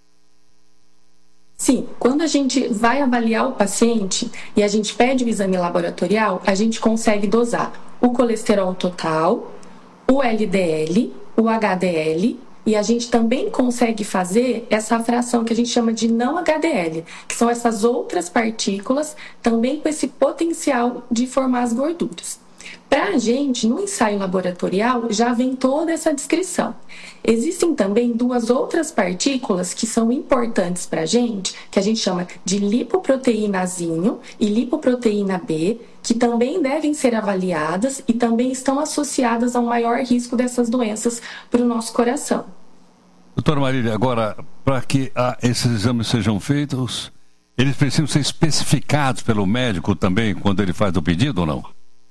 Sim, quando a gente vai avaliar o paciente e a gente pede o exame laboratorial, a gente consegue dosar o colesterol total, o L D L, o H D L, e a gente também consegue fazer essa fração que a gente chama de não H D L, que são essas outras partículas também com esse potencial de formar as gorduras. Para a gente, no ensaio laboratorial, já vem toda essa descrição. Existem também duas outras partículas que são importantes para a gente, que a gente chama de lipoproteínazinho e lipoproteína B, que também devem ser avaliadas e também estão associadas a um maior risco dessas doenças para o nosso coração. Doutora Marília, agora, para que ah, esses exames sejam feitos, eles precisam ser especificados pelo médico também quando ele faz o pedido ou não?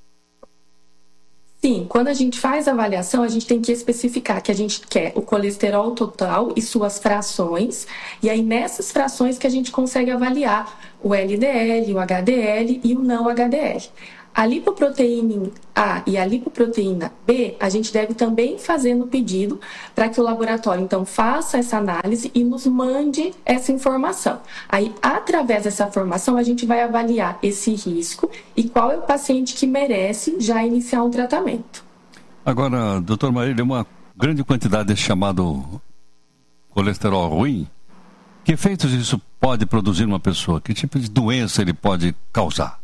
Sim, quando a gente faz a avaliação, a gente tem que especificar que a gente quer o colesterol total e suas frações, e aí nessas frações que a gente consegue avaliar o L D L, o H D L e o não H D L. A lipoproteína A e a lipoproteína B, a gente deve também fazer no pedido para que o laboratório, então, faça essa análise e nos mande essa informação. Aí, através dessa informação, a gente vai avaliar esse risco e qual é o paciente que merece já iniciar um tratamento. Agora, doutor Marília, uma grande quantidade desse chamado colesterol ruim, que efeitos isso pode produzir numa pessoa? Que tipo de doença ele pode causar?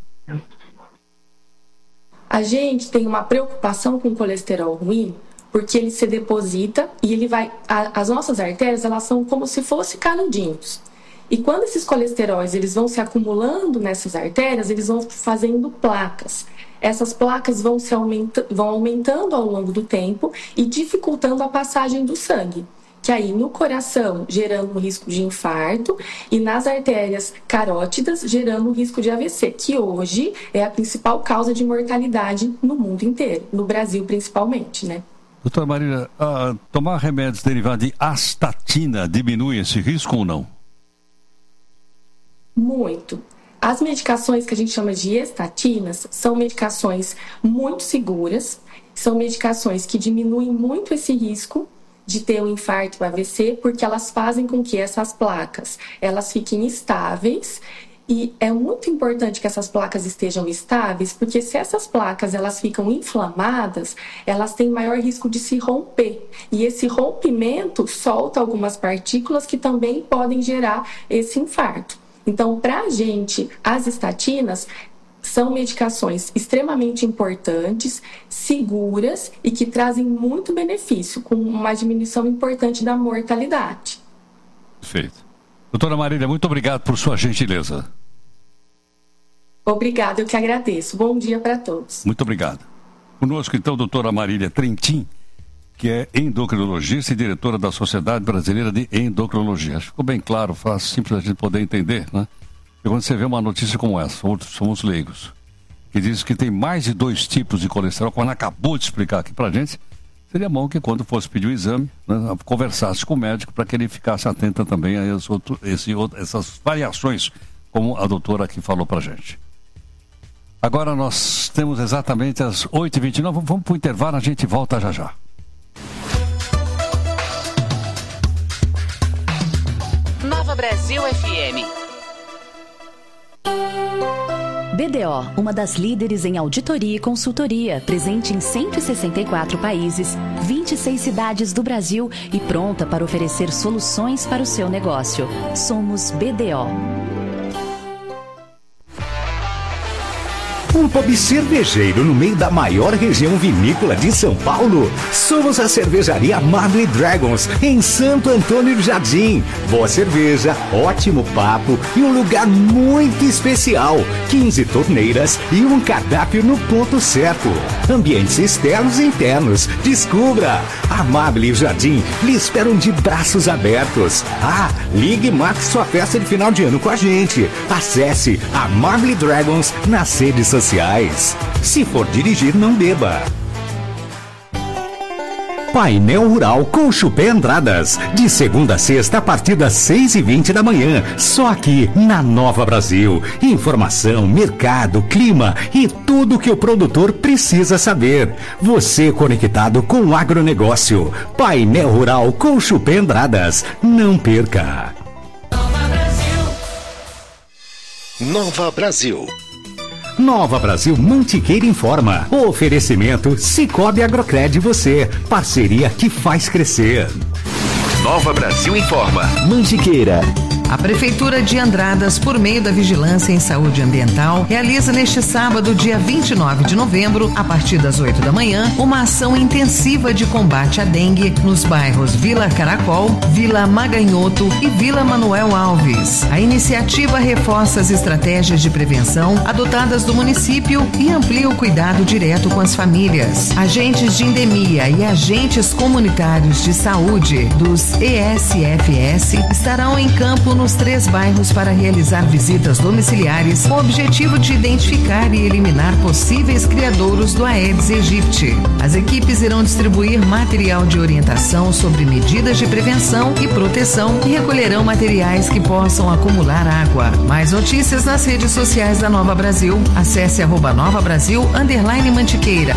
A gente tem uma preocupação com o colesterol ruim, porque ele se deposita e ele vai... A, as nossas artérias, elas são como se fossem canudinhos. E quando esses colesteróis eles vão se acumulando nessas artérias, eles vão fazendo placas. Essas placas vão, se aumenta, vão aumentando ao longo do tempo e dificultando a passagem do sangue. Que aí no coração, gerando um risco de infarto, e nas artérias carótidas, gerando um risco de A V C, que hoje é a principal causa de mortalidade no mundo inteiro, no Brasil principalmente, né? Doutora Marília, uh, tomar remédios derivados de astatina diminui esse risco ou não? Muito. As medicações que a gente chama de estatinas são medicações muito seguras, são medicações que diminuem muito esse risco de ter um infarto, um A V C, porque elas fazem com que essas placas elas fiquem estáveis. E é muito importante que essas placas estejam estáveis, porque se essas placas elas ficam inflamadas, elas têm maior risco de se romper. E esse rompimento solta algumas partículas que também podem gerar esse infarto. Então, para a gente, as estatinas são medicações extremamente importantes, seguras e que trazem muito benefício, com uma diminuição importante da mortalidade. Perfeito. Doutora Marília, muito obrigado por sua gentileza. Obrigada, eu que agradeço. Bom dia para todos. Muito obrigado. Conosco, então, a doutora Marília Trentin, que é endocrinologista e diretora da Sociedade Brasileira de Endocrinologia. Acho que ficou bem claro, fácil, simples a gente poder entender, né? E quando você vê uma notícia como essa, somos leigos, que diz que tem mais de dois tipos de colesterol, quando acabou de explicar aqui pra gente, seria bom que quando fosse pedir o exame, né, conversasse com o médico para que ele ficasse atento também a esse outro, esse, essas variações, como a doutora aqui falou pra gente. Agora nós temos exatamente as oito e vinte e nove, vamos para o intervalo, a gente volta já já. Nova Brasil F M. B D O, uma das líderes em auditoria e consultoria, presente em cento e sessenta e quatro países, vinte e seis cidades do Brasil e pronta para oferecer soluções para o seu negócio. Somos B D O. Um pub cervejeiro no meio da maior região vinícola de São Paulo. Somos a cervejaria Marley Dragons, em Santo Antônio do Jardim. Boa cerveja, ótimo papo e um lugar muito especial. quinze torneiras e um cardápio no ponto certo. Ambientes externos e internos. Descubra! A Marley Jardim lhe esperam de braços abertos. Ah, ligue e marque sua festa de final de ano com a gente. Acesse a Marley Dragons nas redes sociais. Se for dirigir, não beba. Painel Rural com Chupé Andradas, de segunda a sexta a partir das seis e vinte da manhã, só aqui na Nova Brasil. Informação, mercado, clima e tudo que o produtor precisa saber. Você conectado com o agronegócio. Painel Rural com Chupé Andradas. Não perca. Nova Brasil. Nova Brasil. Nova Brasil Mantiqueira informa. O oferecimento Cicobi Agrocred você. Parceria que faz crescer. Nova Brasil informa. Mantiqueira. A Prefeitura de Andradas, por meio da Vigilância em Saúde Ambiental, realiza neste sábado, dia vinte e nove de novembro, a partir das oito da manhã, uma ação intensiva de combate à dengue nos bairros Vila Caracol, Vila Maganhoto e Vila Manuel Alves. A iniciativa reforça as estratégias de prevenção adotadas do município e amplia o cuidado direto com as famílias. Agentes de endemia e agentes comunitários de saúde dos E S F S estarão em campo nos três bairros para realizar visitas domiciliares com o objetivo de identificar e eliminar possíveis criadouros do Aedes aegypti. As equipes irão distribuir material de orientação sobre medidas de prevenção e proteção e recolherão materiais que possam acumular água. Mais notícias nas redes sociais da Nova Brasil. Acesse arroba Nova Brasil underline Mantiqueira.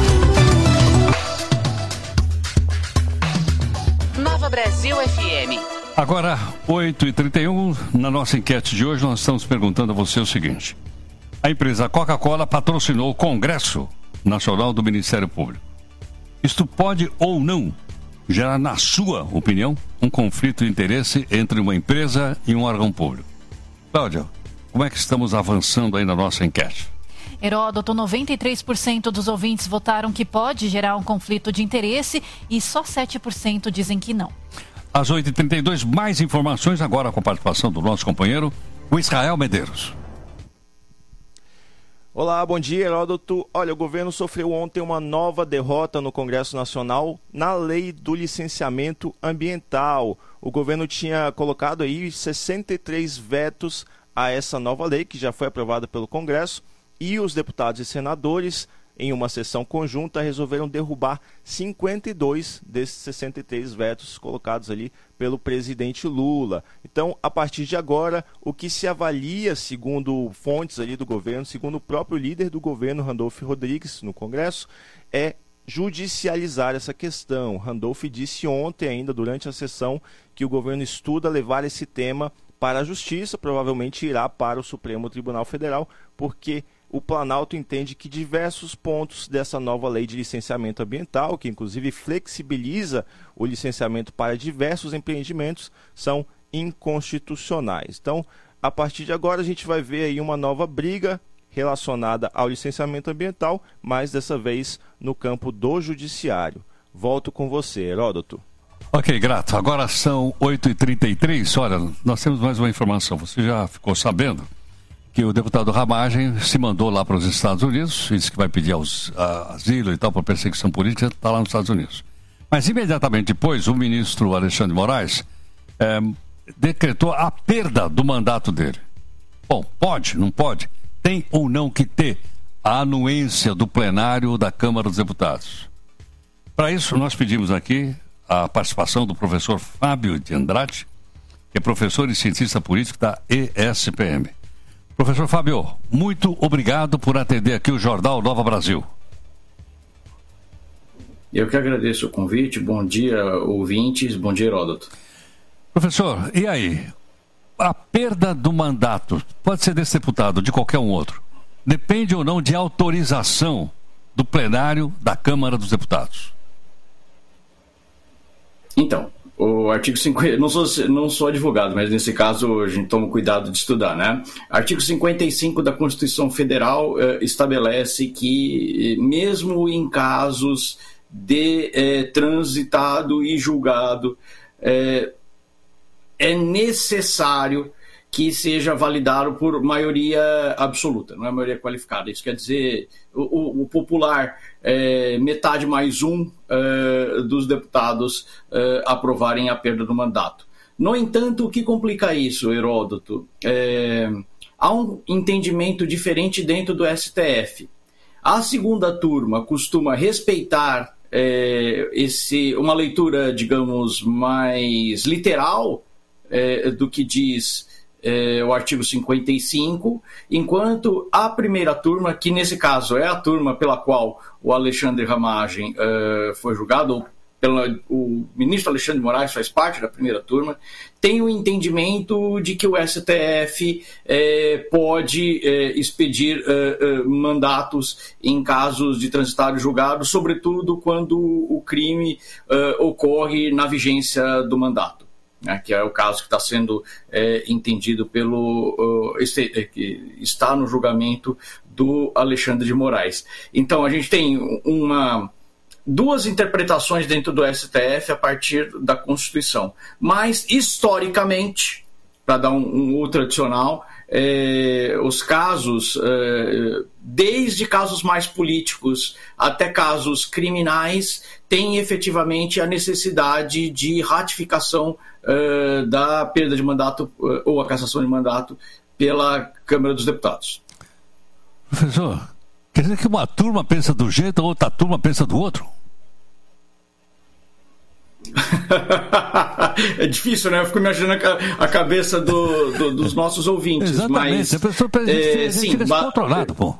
Nova Brasil F M. Agora, oito e trinta e um, na nossa enquete de hoje, nós estamos perguntando a você o seguinte. A empresa Coca-Cola patrocinou o Congresso Nacional do Ministério Público. Isto pode ou não gerar, na sua opinião, um conflito de interesse entre uma empresa e um órgão público. Cláudia, como é que estamos avançando aí na nossa enquete? Heródoto, noventa e três por cento dos ouvintes votaram que pode gerar um conflito de interesse e só sete por cento dizem que não. Às oito e trinta e dois, mais informações agora com a participação do nosso companheiro, o Israel Medeiros. Olá, bom dia, Heródoto. Olha, o governo sofreu ontem uma nova derrota no Congresso Nacional na lei do licenciamento ambiental. O governo tinha colocado aí sessenta e três vetos a essa nova lei, que já foi aprovada pelo Congresso, e os deputados e senadores, em uma sessão conjunta, resolveram derrubar cinquenta e dois desses sessenta e três vetos colocados ali pelo presidente Lula. Então, a partir de agora, o que se avalia, segundo fontes ali do governo, segundo o próprio líder do governo, Randolph Rodrigues, no Congresso, é judicializar essa questão. Randolph disse ontem, ainda durante a sessão, que o governo estuda levar esse tema para a Justiça, provavelmente irá para o Supremo Tribunal Federal, porque o Planalto entende que diversos pontos dessa nova lei de licenciamento ambiental, que inclusive flexibiliza o licenciamento para diversos empreendimentos, são inconstitucionais. Então, a partir de agora, a gente vai ver aí uma nova briga relacionada ao licenciamento ambiental, mas dessa vez no campo do judiciário. Volto com você, Heródoto. Ok, Grato. Agora são oito e trinta e três. Olha, nós temos mais uma informação. Você já ficou sabendo que o deputado Ramagem se mandou lá para os Estados Unidos, disse que vai pedir aos, a, asilo e tal para perseguição política, está lá nos Estados Unidos. Mas imediatamente depois, o ministro Alexandre de Moraes é, decretou a perda do mandato dele. Bom, pode, não pode? Tem ou não que ter a anuência do plenário da Câmara dos Deputados. Para isso, nós pedimos aqui a participação do professor Fábio de Andrade, que é professor e cientista político da E S P M. Professor Fábio, muito obrigado por atender aqui o Jornal Nova Brasil. Eu que agradeço o convite. Bom dia, ouvintes. Bom dia, Heródoto. Professor, e aí? A perda do mandato, pode ser desse deputado, de qualquer um outro, depende ou não de autorização do plenário da Câmara dos Deputados? Então, o artigo cinquenta, não sou, não sou advogado, mas nesse caso a gente toma cuidado de estudar, né? Artigo cinquenta e cinco da Constituição Federal eh, estabelece que, mesmo em casos de eh, transitado e julgado, eh, é necessário que seja validado por maioria absoluta, não é maioria qualificada. Isso quer dizer, o, o popular, é, metade mais um é, dos deputados é, aprovarem a perda do mandato. No entanto, o que complica isso, Heródoto? É, há um entendimento diferente dentro do S T F. A segunda turma costuma respeitar é, esse, uma leitura, digamos, mais literal é, do que diz É, o artigo cinquenta e cinco, enquanto a primeira turma, que nesse caso é a turma pela qual o Alexandre Ramagem uh, foi julgado, ou pela, o ministro Alexandre de Moraes faz parte da primeira turma, tem o entendimento de que o S T F eh, pode eh, expedir eh, eh, mandatos em casos de transitário e julgado, sobretudo quando o crime eh, ocorre na vigência do mandato. Né, que é o caso que está sendo é, entendido pelo uh, este, é, que está no julgamento do Alexandre de Moraes. Então a gente tem uma, duas interpretações dentro do S T F a partir da Constituição, mas historicamente, para dar um, um outro adicional, é, os casos, é, desde casos mais políticos até casos criminais, têm efetivamente a necessidade de ratificação uh, da perda de mandato uh, ou a cassação de mandato pela Câmara dos Deputados. Professor, quer dizer que uma turma pensa do jeito, a outra turma pensa do outro? É difícil, né? Eu fico imaginando a, a cabeça do, do, dos nossos ouvintes. Exatamente, mas, a pessoa é, sim, fica descontrolado, pô.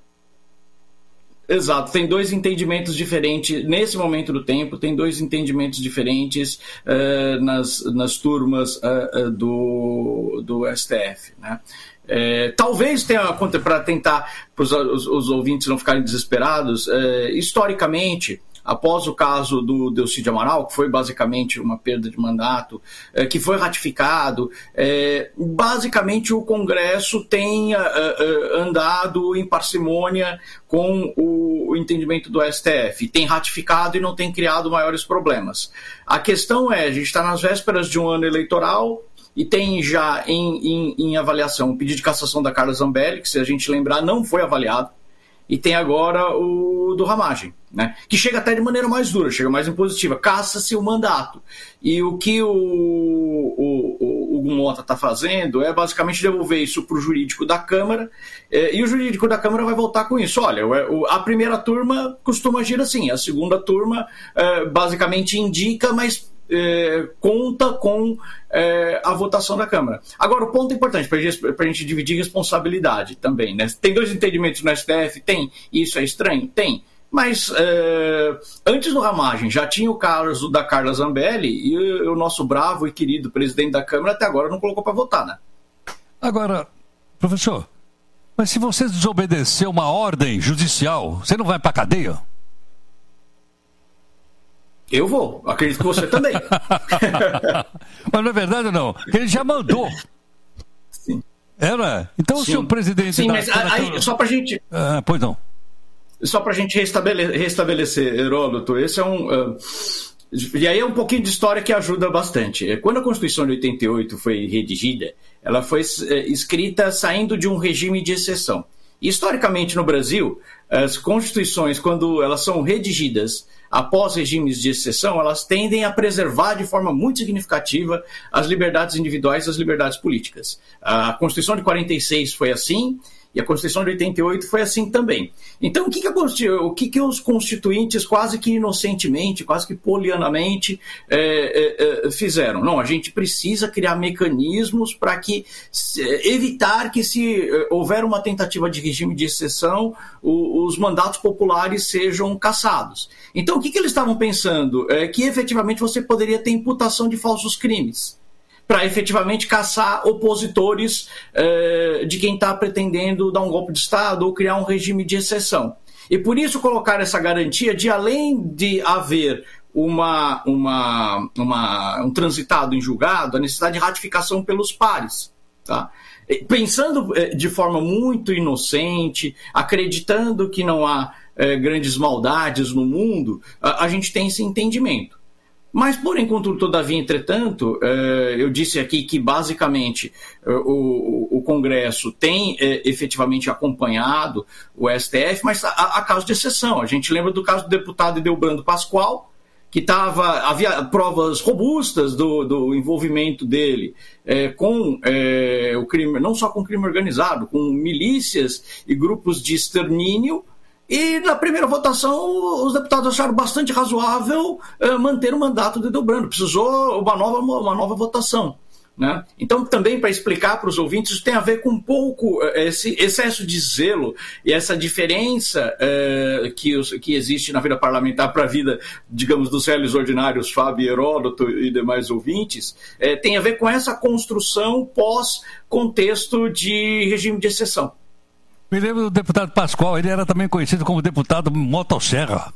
Exato, tem dois entendimentos diferentes, nesse momento do tempo, tem dois entendimentos diferentes uh, nas, nas turmas uh, uh, do, do S T F, né? É, talvez tenha, para tentar, para os, os ouvintes não ficarem desesperados, é, historicamente, após o caso do Delcídio Amaral, que foi basicamente uma perda de mandato, é, que foi ratificado, é, basicamente o Congresso tem é, é, andado em parcimônia com o, o entendimento do S T F, tem ratificado e não tem criado maiores problemas. A questão é, a gente está nas vésperas de um ano eleitoral, e tem já em, em, em avaliação o pedido de cassação da Carla Zambelli, que, se a gente lembrar, não foi avaliado, e tem agora o do Ramagem, né? Que chega até de maneira mais dura, chega mais impositiva, caça-se o mandato. E o que o, o, o Hugo Mota está fazendo é basicamente devolver isso para o jurídico da Câmara, eh, e o jurídico da Câmara vai voltar com isso. Olha, o, a primeira turma costuma agir assim, a segunda turma eh, basicamente indica, mas É, conta com é, a votação da Câmara. Agora, o ponto importante para a gente dividir responsabilidade também, né? Tem dois entendimentos no S T F? Tem. Isso é estranho? Tem. Mas é, antes do Ramagem já tinha o caso da Carla Zambelli e o, o nosso bravo e querido presidente da Câmara até agora não colocou para votar, né? Agora, professor, mas se você desobedecer uma ordem judicial, você não vai para cadeia? Eu vou, acredito que você também. Mas não é verdade, não? Ele já mandou. Sim. Era? Então, Sim. o senhor presidente... Sim, da... mas aí, só pra gente... Ah, pois não. Só pra gente restabele... restabelecer, Heródoto, esse é um... Uh... E aí é um pouquinho de história que ajuda bastante. Quando a Constituição de oitenta e oito foi redigida, ela foi escrita saindo de um regime de exceção. E, historicamente, no Brasil, as constituições, quando elas são redigidas após regimes de exceção, elas tendem a preservar de forma muito significativa as liberdades individuais e as liberdades políticas. A Constituição de quarenta e seis foi assim, e a Constituição de oitenta e oito foi assim também. Então, o que, que, a, o que, que os constituintes, quase que inocentemente, quase que polianamente, é, é, é, fizeram? Não, a gente precisa criar mecanismos para que, evitar que, se houver uma tentativa de regime de exceção, o, os mandatos populares sejam cassados. Então, o que, que eles estavam pensando? É que, efetivamente, você poderia ter imputação de falsos crimes, para efetivamente caçar opositores eh, de quem está pretendendo dar um golpe de Estado ou criar um regime de exceção. E por isso colocar essa garantia de, além de haver uma, uma, uma, um transitado em julgado, a necessidade de ratificação pelos pares. Tá? Pensando eh, de forma muito inocente, acreditando que não há eh, grandes maldades no mundo, a, a gente tem esse entendimento. Mas, porém, contudo, todavia, entretanto, eu disse aqui que, basicamente, o, o Congresso tem efetivamente acompanhado o S T F, mas há, há casos de exceção. A gente lembra do caso do deputado Edelbrando Pascoal, que tava, havia provas robustas do, do envolvimento dele é, com é, o crime, não só com crime organizado, com milícias e grupos de extermínio. E na primeira votação, os deputados acharam bastante razoável uh, manter o mandato de Edelbrando. Precisou uma nova, uma nova votação. Né? Então, também para explicar para os ouvintes, isso tem a ver com um pouco uh, esse excesso de zelo e essa diferença uh, que, os, que existe na vida parlamentar para a vida, digamos, dos réis ordinários, Fábio, Heródoto e demais ouvintes, uh, tem a ver com essa construção pós-contexto de regime de exceção. Me lembro do deputado Pascoal, ele era também conhecido como deputado motosserra.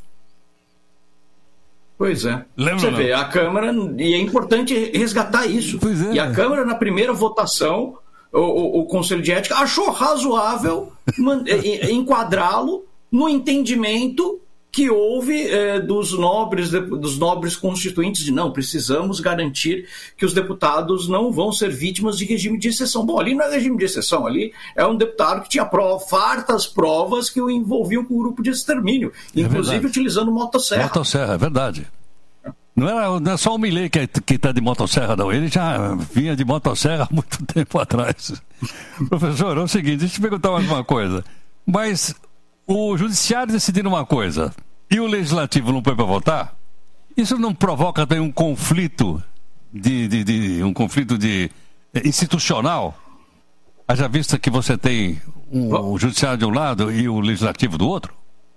Pois é. Lembra, Você não? vê, a Câmara, e é importante resgatar isso. Pois é. E a Câmara, na primeira votação, o, o, o Conselho de Ética achou razoável enquadrá-lo no entendimento que houve eh, dos, nobres, dos nobres constituintes de não, precisamos garantir que os deputados não vão ser vítimas de regime de exceção. Bom, ali não é regime de exceção, ali é um deputado que tinha prova, fartas provas que o envolviam com o grupo de extermínio, é inclusive verdade. Utilizando motosserra. Motosserra, é verdade. Não, era, não é só o Milei que está de motosserra, não. Ele já vinha de motosserra há muito tempo atrás. Professor, é o seguinte, deixa eu te perguntar mais uma coisa. Mas o judiciário decidindo uma coisa e o legislativo não põe para votar, isso não provoca também um conflito de, de, de um conflito de institucional? Haja vista que você tem um, o judiciário de um lado e o legislativo do outro?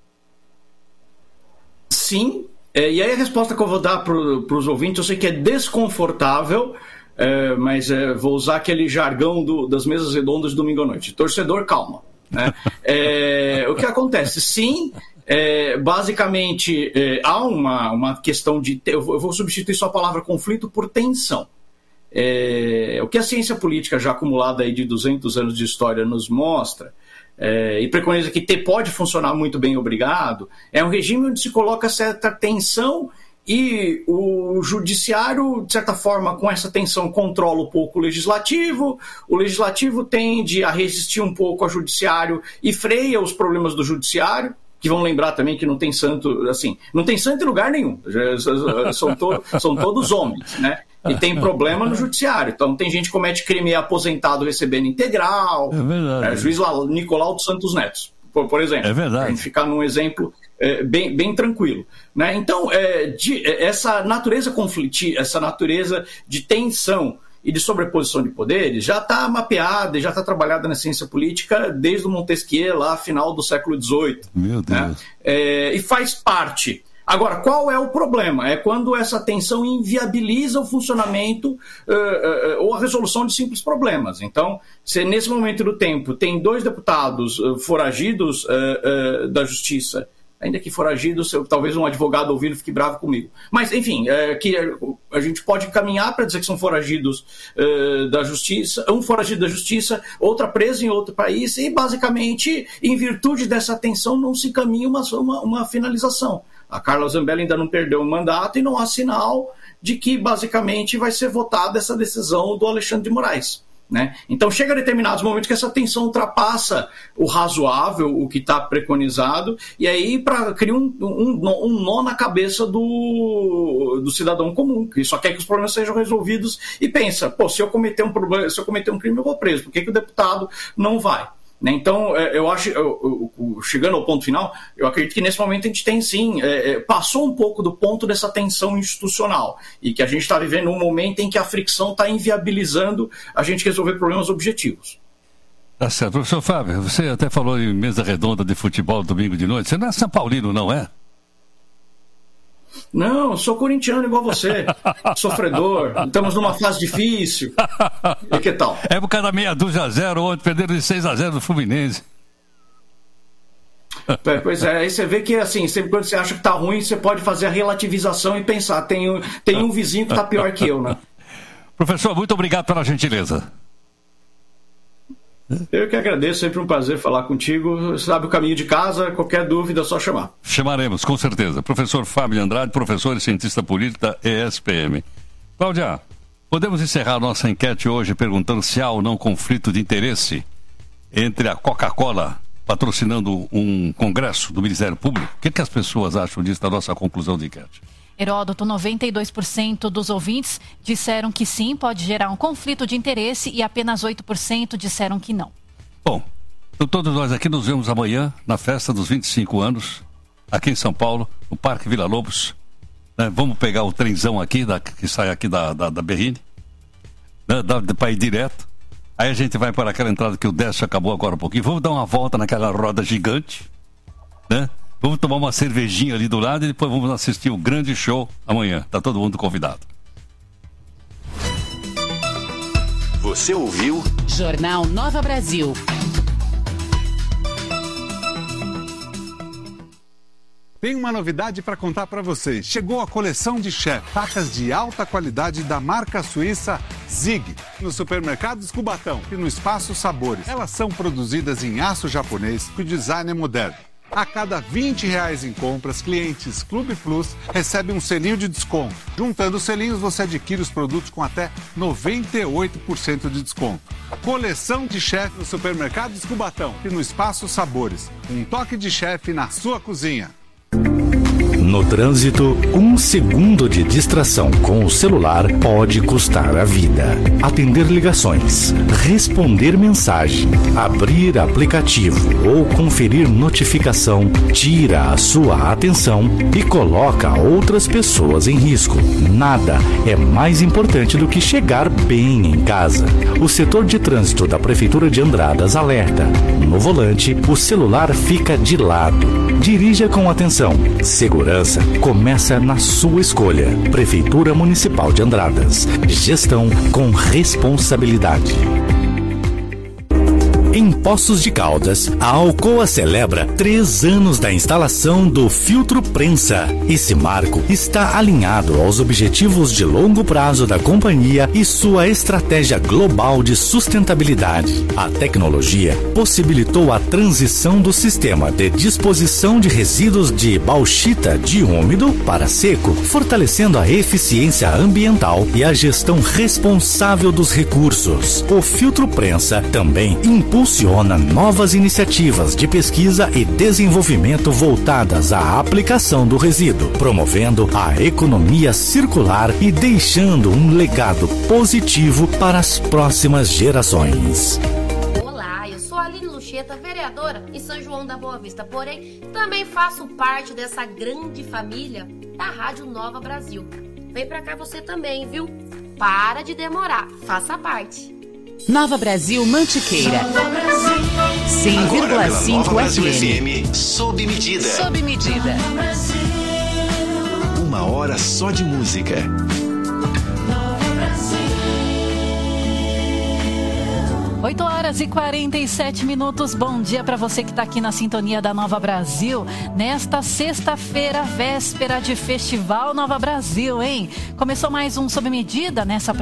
Sim, é, e aí a resposta que eu vou dar para os ouvintes, eu sei que é desconfortável, é, mas é, vou usar aquele jargão do, das mesas redondas de domingo à noite. Torcedor, calma. Né? É, o que acontece? Sim, É, basicamente, é, há uma, uma questão de... Eu vou substituir só a palavra conflito por tensão. É, o que a ciência política já acumulada aí de duzentos anos de história nos mostra, é, e preconiza que ter pode funcionar muito bem, obrigado, é um regime onde se coloca certa tensão e o judiciário, de certa forma, com essa tensão, controla um pouco o legislativo, o legislativo tende a resistir um pouco ao judiciário e freia os problemas do judiciário, que vão lembrar também que não tem santo, assim, não tem santo em lugar nenhum, são, to, são todos homens, né? E tem problema no judiciário, então tem gente que comete crime aposentado recebendo integral, é verdade. É, juiz Nicolau dos Santos Neto, por, por exemplo, é verdade. A gente ficar num exemplo é, bem, bem tranquilo, né? Então, é, de, essa natureza conflitiva, essa natureza de tensão e de sobreposição de poderes já está mapeada e já está trabalhada na ciência política desde o Montesquieu, lá final do século dezoito. Meu Deus. Né? É, e faz parte. Agora, qual é o problema? É quando essa tensão inviabiliza o funcionamento uh, uh, ou a resolução de simples problemas. Então, se nesse momento do tempo tem dois deputados uh, foragidos uh, uh, da justiça, ainda que foragidos, talvez um advogado ouvindo fique bravo comigo. Mas, enfim, é, que a gente pode caminhar para dizer que são foragidos é, da justiça, um foragido da justiça, outra presa em outro país, e basicamente, em virtude dessa tensão, não se caminha uma, uma, uma finalização. A Carla Zambelli ainda não perdeu o mandato e não há sinal de que, basicamente, vai ser votada essa decisão do Alexandre de Moraes. Né? Então chega a determinados momentos que essa tensão ultrapassa o razoável, o que está preconizado, e aí pra, cria um, um, um nó na cabeça do, do cidadão comum, que só quer que os problemas sejam resolvidos e pensa, pô, se eu cometer um problema, se eu cometer um crime eu vou preso, por que, que o deputado não vai? Então, eu acho, eu, eu, chegando ao ponto final, eu acredito que nesse momento a gente tem sim, é, passou um pouco do ponto dessa tensão institucional e que a gente está vivendo um momento em que a fricção está inviabilizando a gente resolver problemas objetivos. Tá certo. Professor Fábio, você até falou em mesa redonda de futebol domingo de noite, você não é São Paulino, não é? Não, sou corintiano igual você, sofredor, estamos numa fase difícil. E que tal? Época da meia dúzia a zero, ontem perderam de seis a zero do Fluminense. Pois é, aí você vê que assim, sempre quando você acha que tá ruim, você pode fazer a relativização e pensar, tem um, tem um vizinho que tá pior que eu, né? Professor, muito obrigado pela gentileza. Eu que agradeço, sempre um prazer falar contigo. Sabe o caminho de casa, qualquer dúvida é só chamar. Chamaremos, com certeza. Professor Fábio Andrade, professor e cientista político da E S P M. Cláudia, podemos encerrar nossa enquete hoje perguntando se há ou não conflito de interesse entre a Coca-Cola patrocinando um congresso do Ministério Público? O que, que as pessoas acham disso, da nossa conclusão de enquete? Heródoto, noventa e dois por cento dos ouvintes disseram que sim, pode gerar um conflito de interesse e apenas oito por cento disseram que não. Bom, então todos nós aqui nos vemos amanhã na festa dos vinte e cinco anos, aqui em São Paulo, no Parque Vila Lobos. Né? Vamos pegar o trenzão aqui, da, que sai aqui da, da, da Berrini, né? da, para ir direto. Aí a gente vai para aquela entrada que o Décio acabou agora um pouquinho. Vamos dar uma volta naquela roda gigante, né? Vamos tomar uma cervejinha ali do lado e depois vamos assistir o grande show amanhã. Tá todo mundo convidado. Você ouviu? Jornal Nova Brasil. Tem uma novidade para contar para vocês. Chegou a coleção de chef, facas de alta qualidade da marca suíça Zig, no supermercados Cubatão e no Espaço Sabores. Elas são produzidas em aço japonês e o design é moderno. A cada vinte reais em compras, clientes Clube Plus recebem um selinho de desconto. Juntando os selinhos, você adquire os produtos com até noventa e oito por cento de desconto. Coleção de chefe no supermercados Cubatão e no Espaço Sabores. Um toque de chefe na sua cozinha. No trânsito, um segundo de distração com o celular pode custar a vida. Atender ligações, responder mensagem, abrir aplicativo ou conferir notificação tira a sua atenção e coloca outras pessoas em risco. Nada é mais importante do que chegar bem em casa. O setor de trânsito da Prefeitura de Andradas alerta. No volante, o celular fica de lado. Dirija com atenção. Segurança começa na sua escolha. Prefeitura Municipal de Andradas. Gestão com responsabilidade. Em Poços de Caldas, a Alcoa celebra três anos da instalação do filtro prensa. Esse marco está alinhado aos objetivos de longo prazo da companhia e sua estratégia global de sustentabilidade. A tecnologia possibilitou a transição do sistema de disposição de resíduos de bauxita de úmido para seco, fortalecendo a eficiência ambiental e a gestão responsável dos recursos. O filtro prensa também impulsiona novas iniciativas de pesquisa e desenvolvimento voltadas à aplicação do resíduo, promovendo a economia circular e deixando um legado positivo para as próximas gerações. Olá, eu sou a Aline Lucheta, vereadora em São João da Boa Vista, porém também faço parte dessa grande família da Rádio Nova Brasil. Vem pra cá você também, viu? Para de demorar, faça parte. Nova Brasil Mantiqueira. cem vírgula cinco F M. Sob medida. Sob medida. Uma hora só de música. oito horas e quarenta e sete minutos. Bom dia para você que está aqui na sintonia da Nova Brasil. Nesta sexta-feira, véspera de Festival Nova Brasil, hein? Começou mais um Sob Medida nessa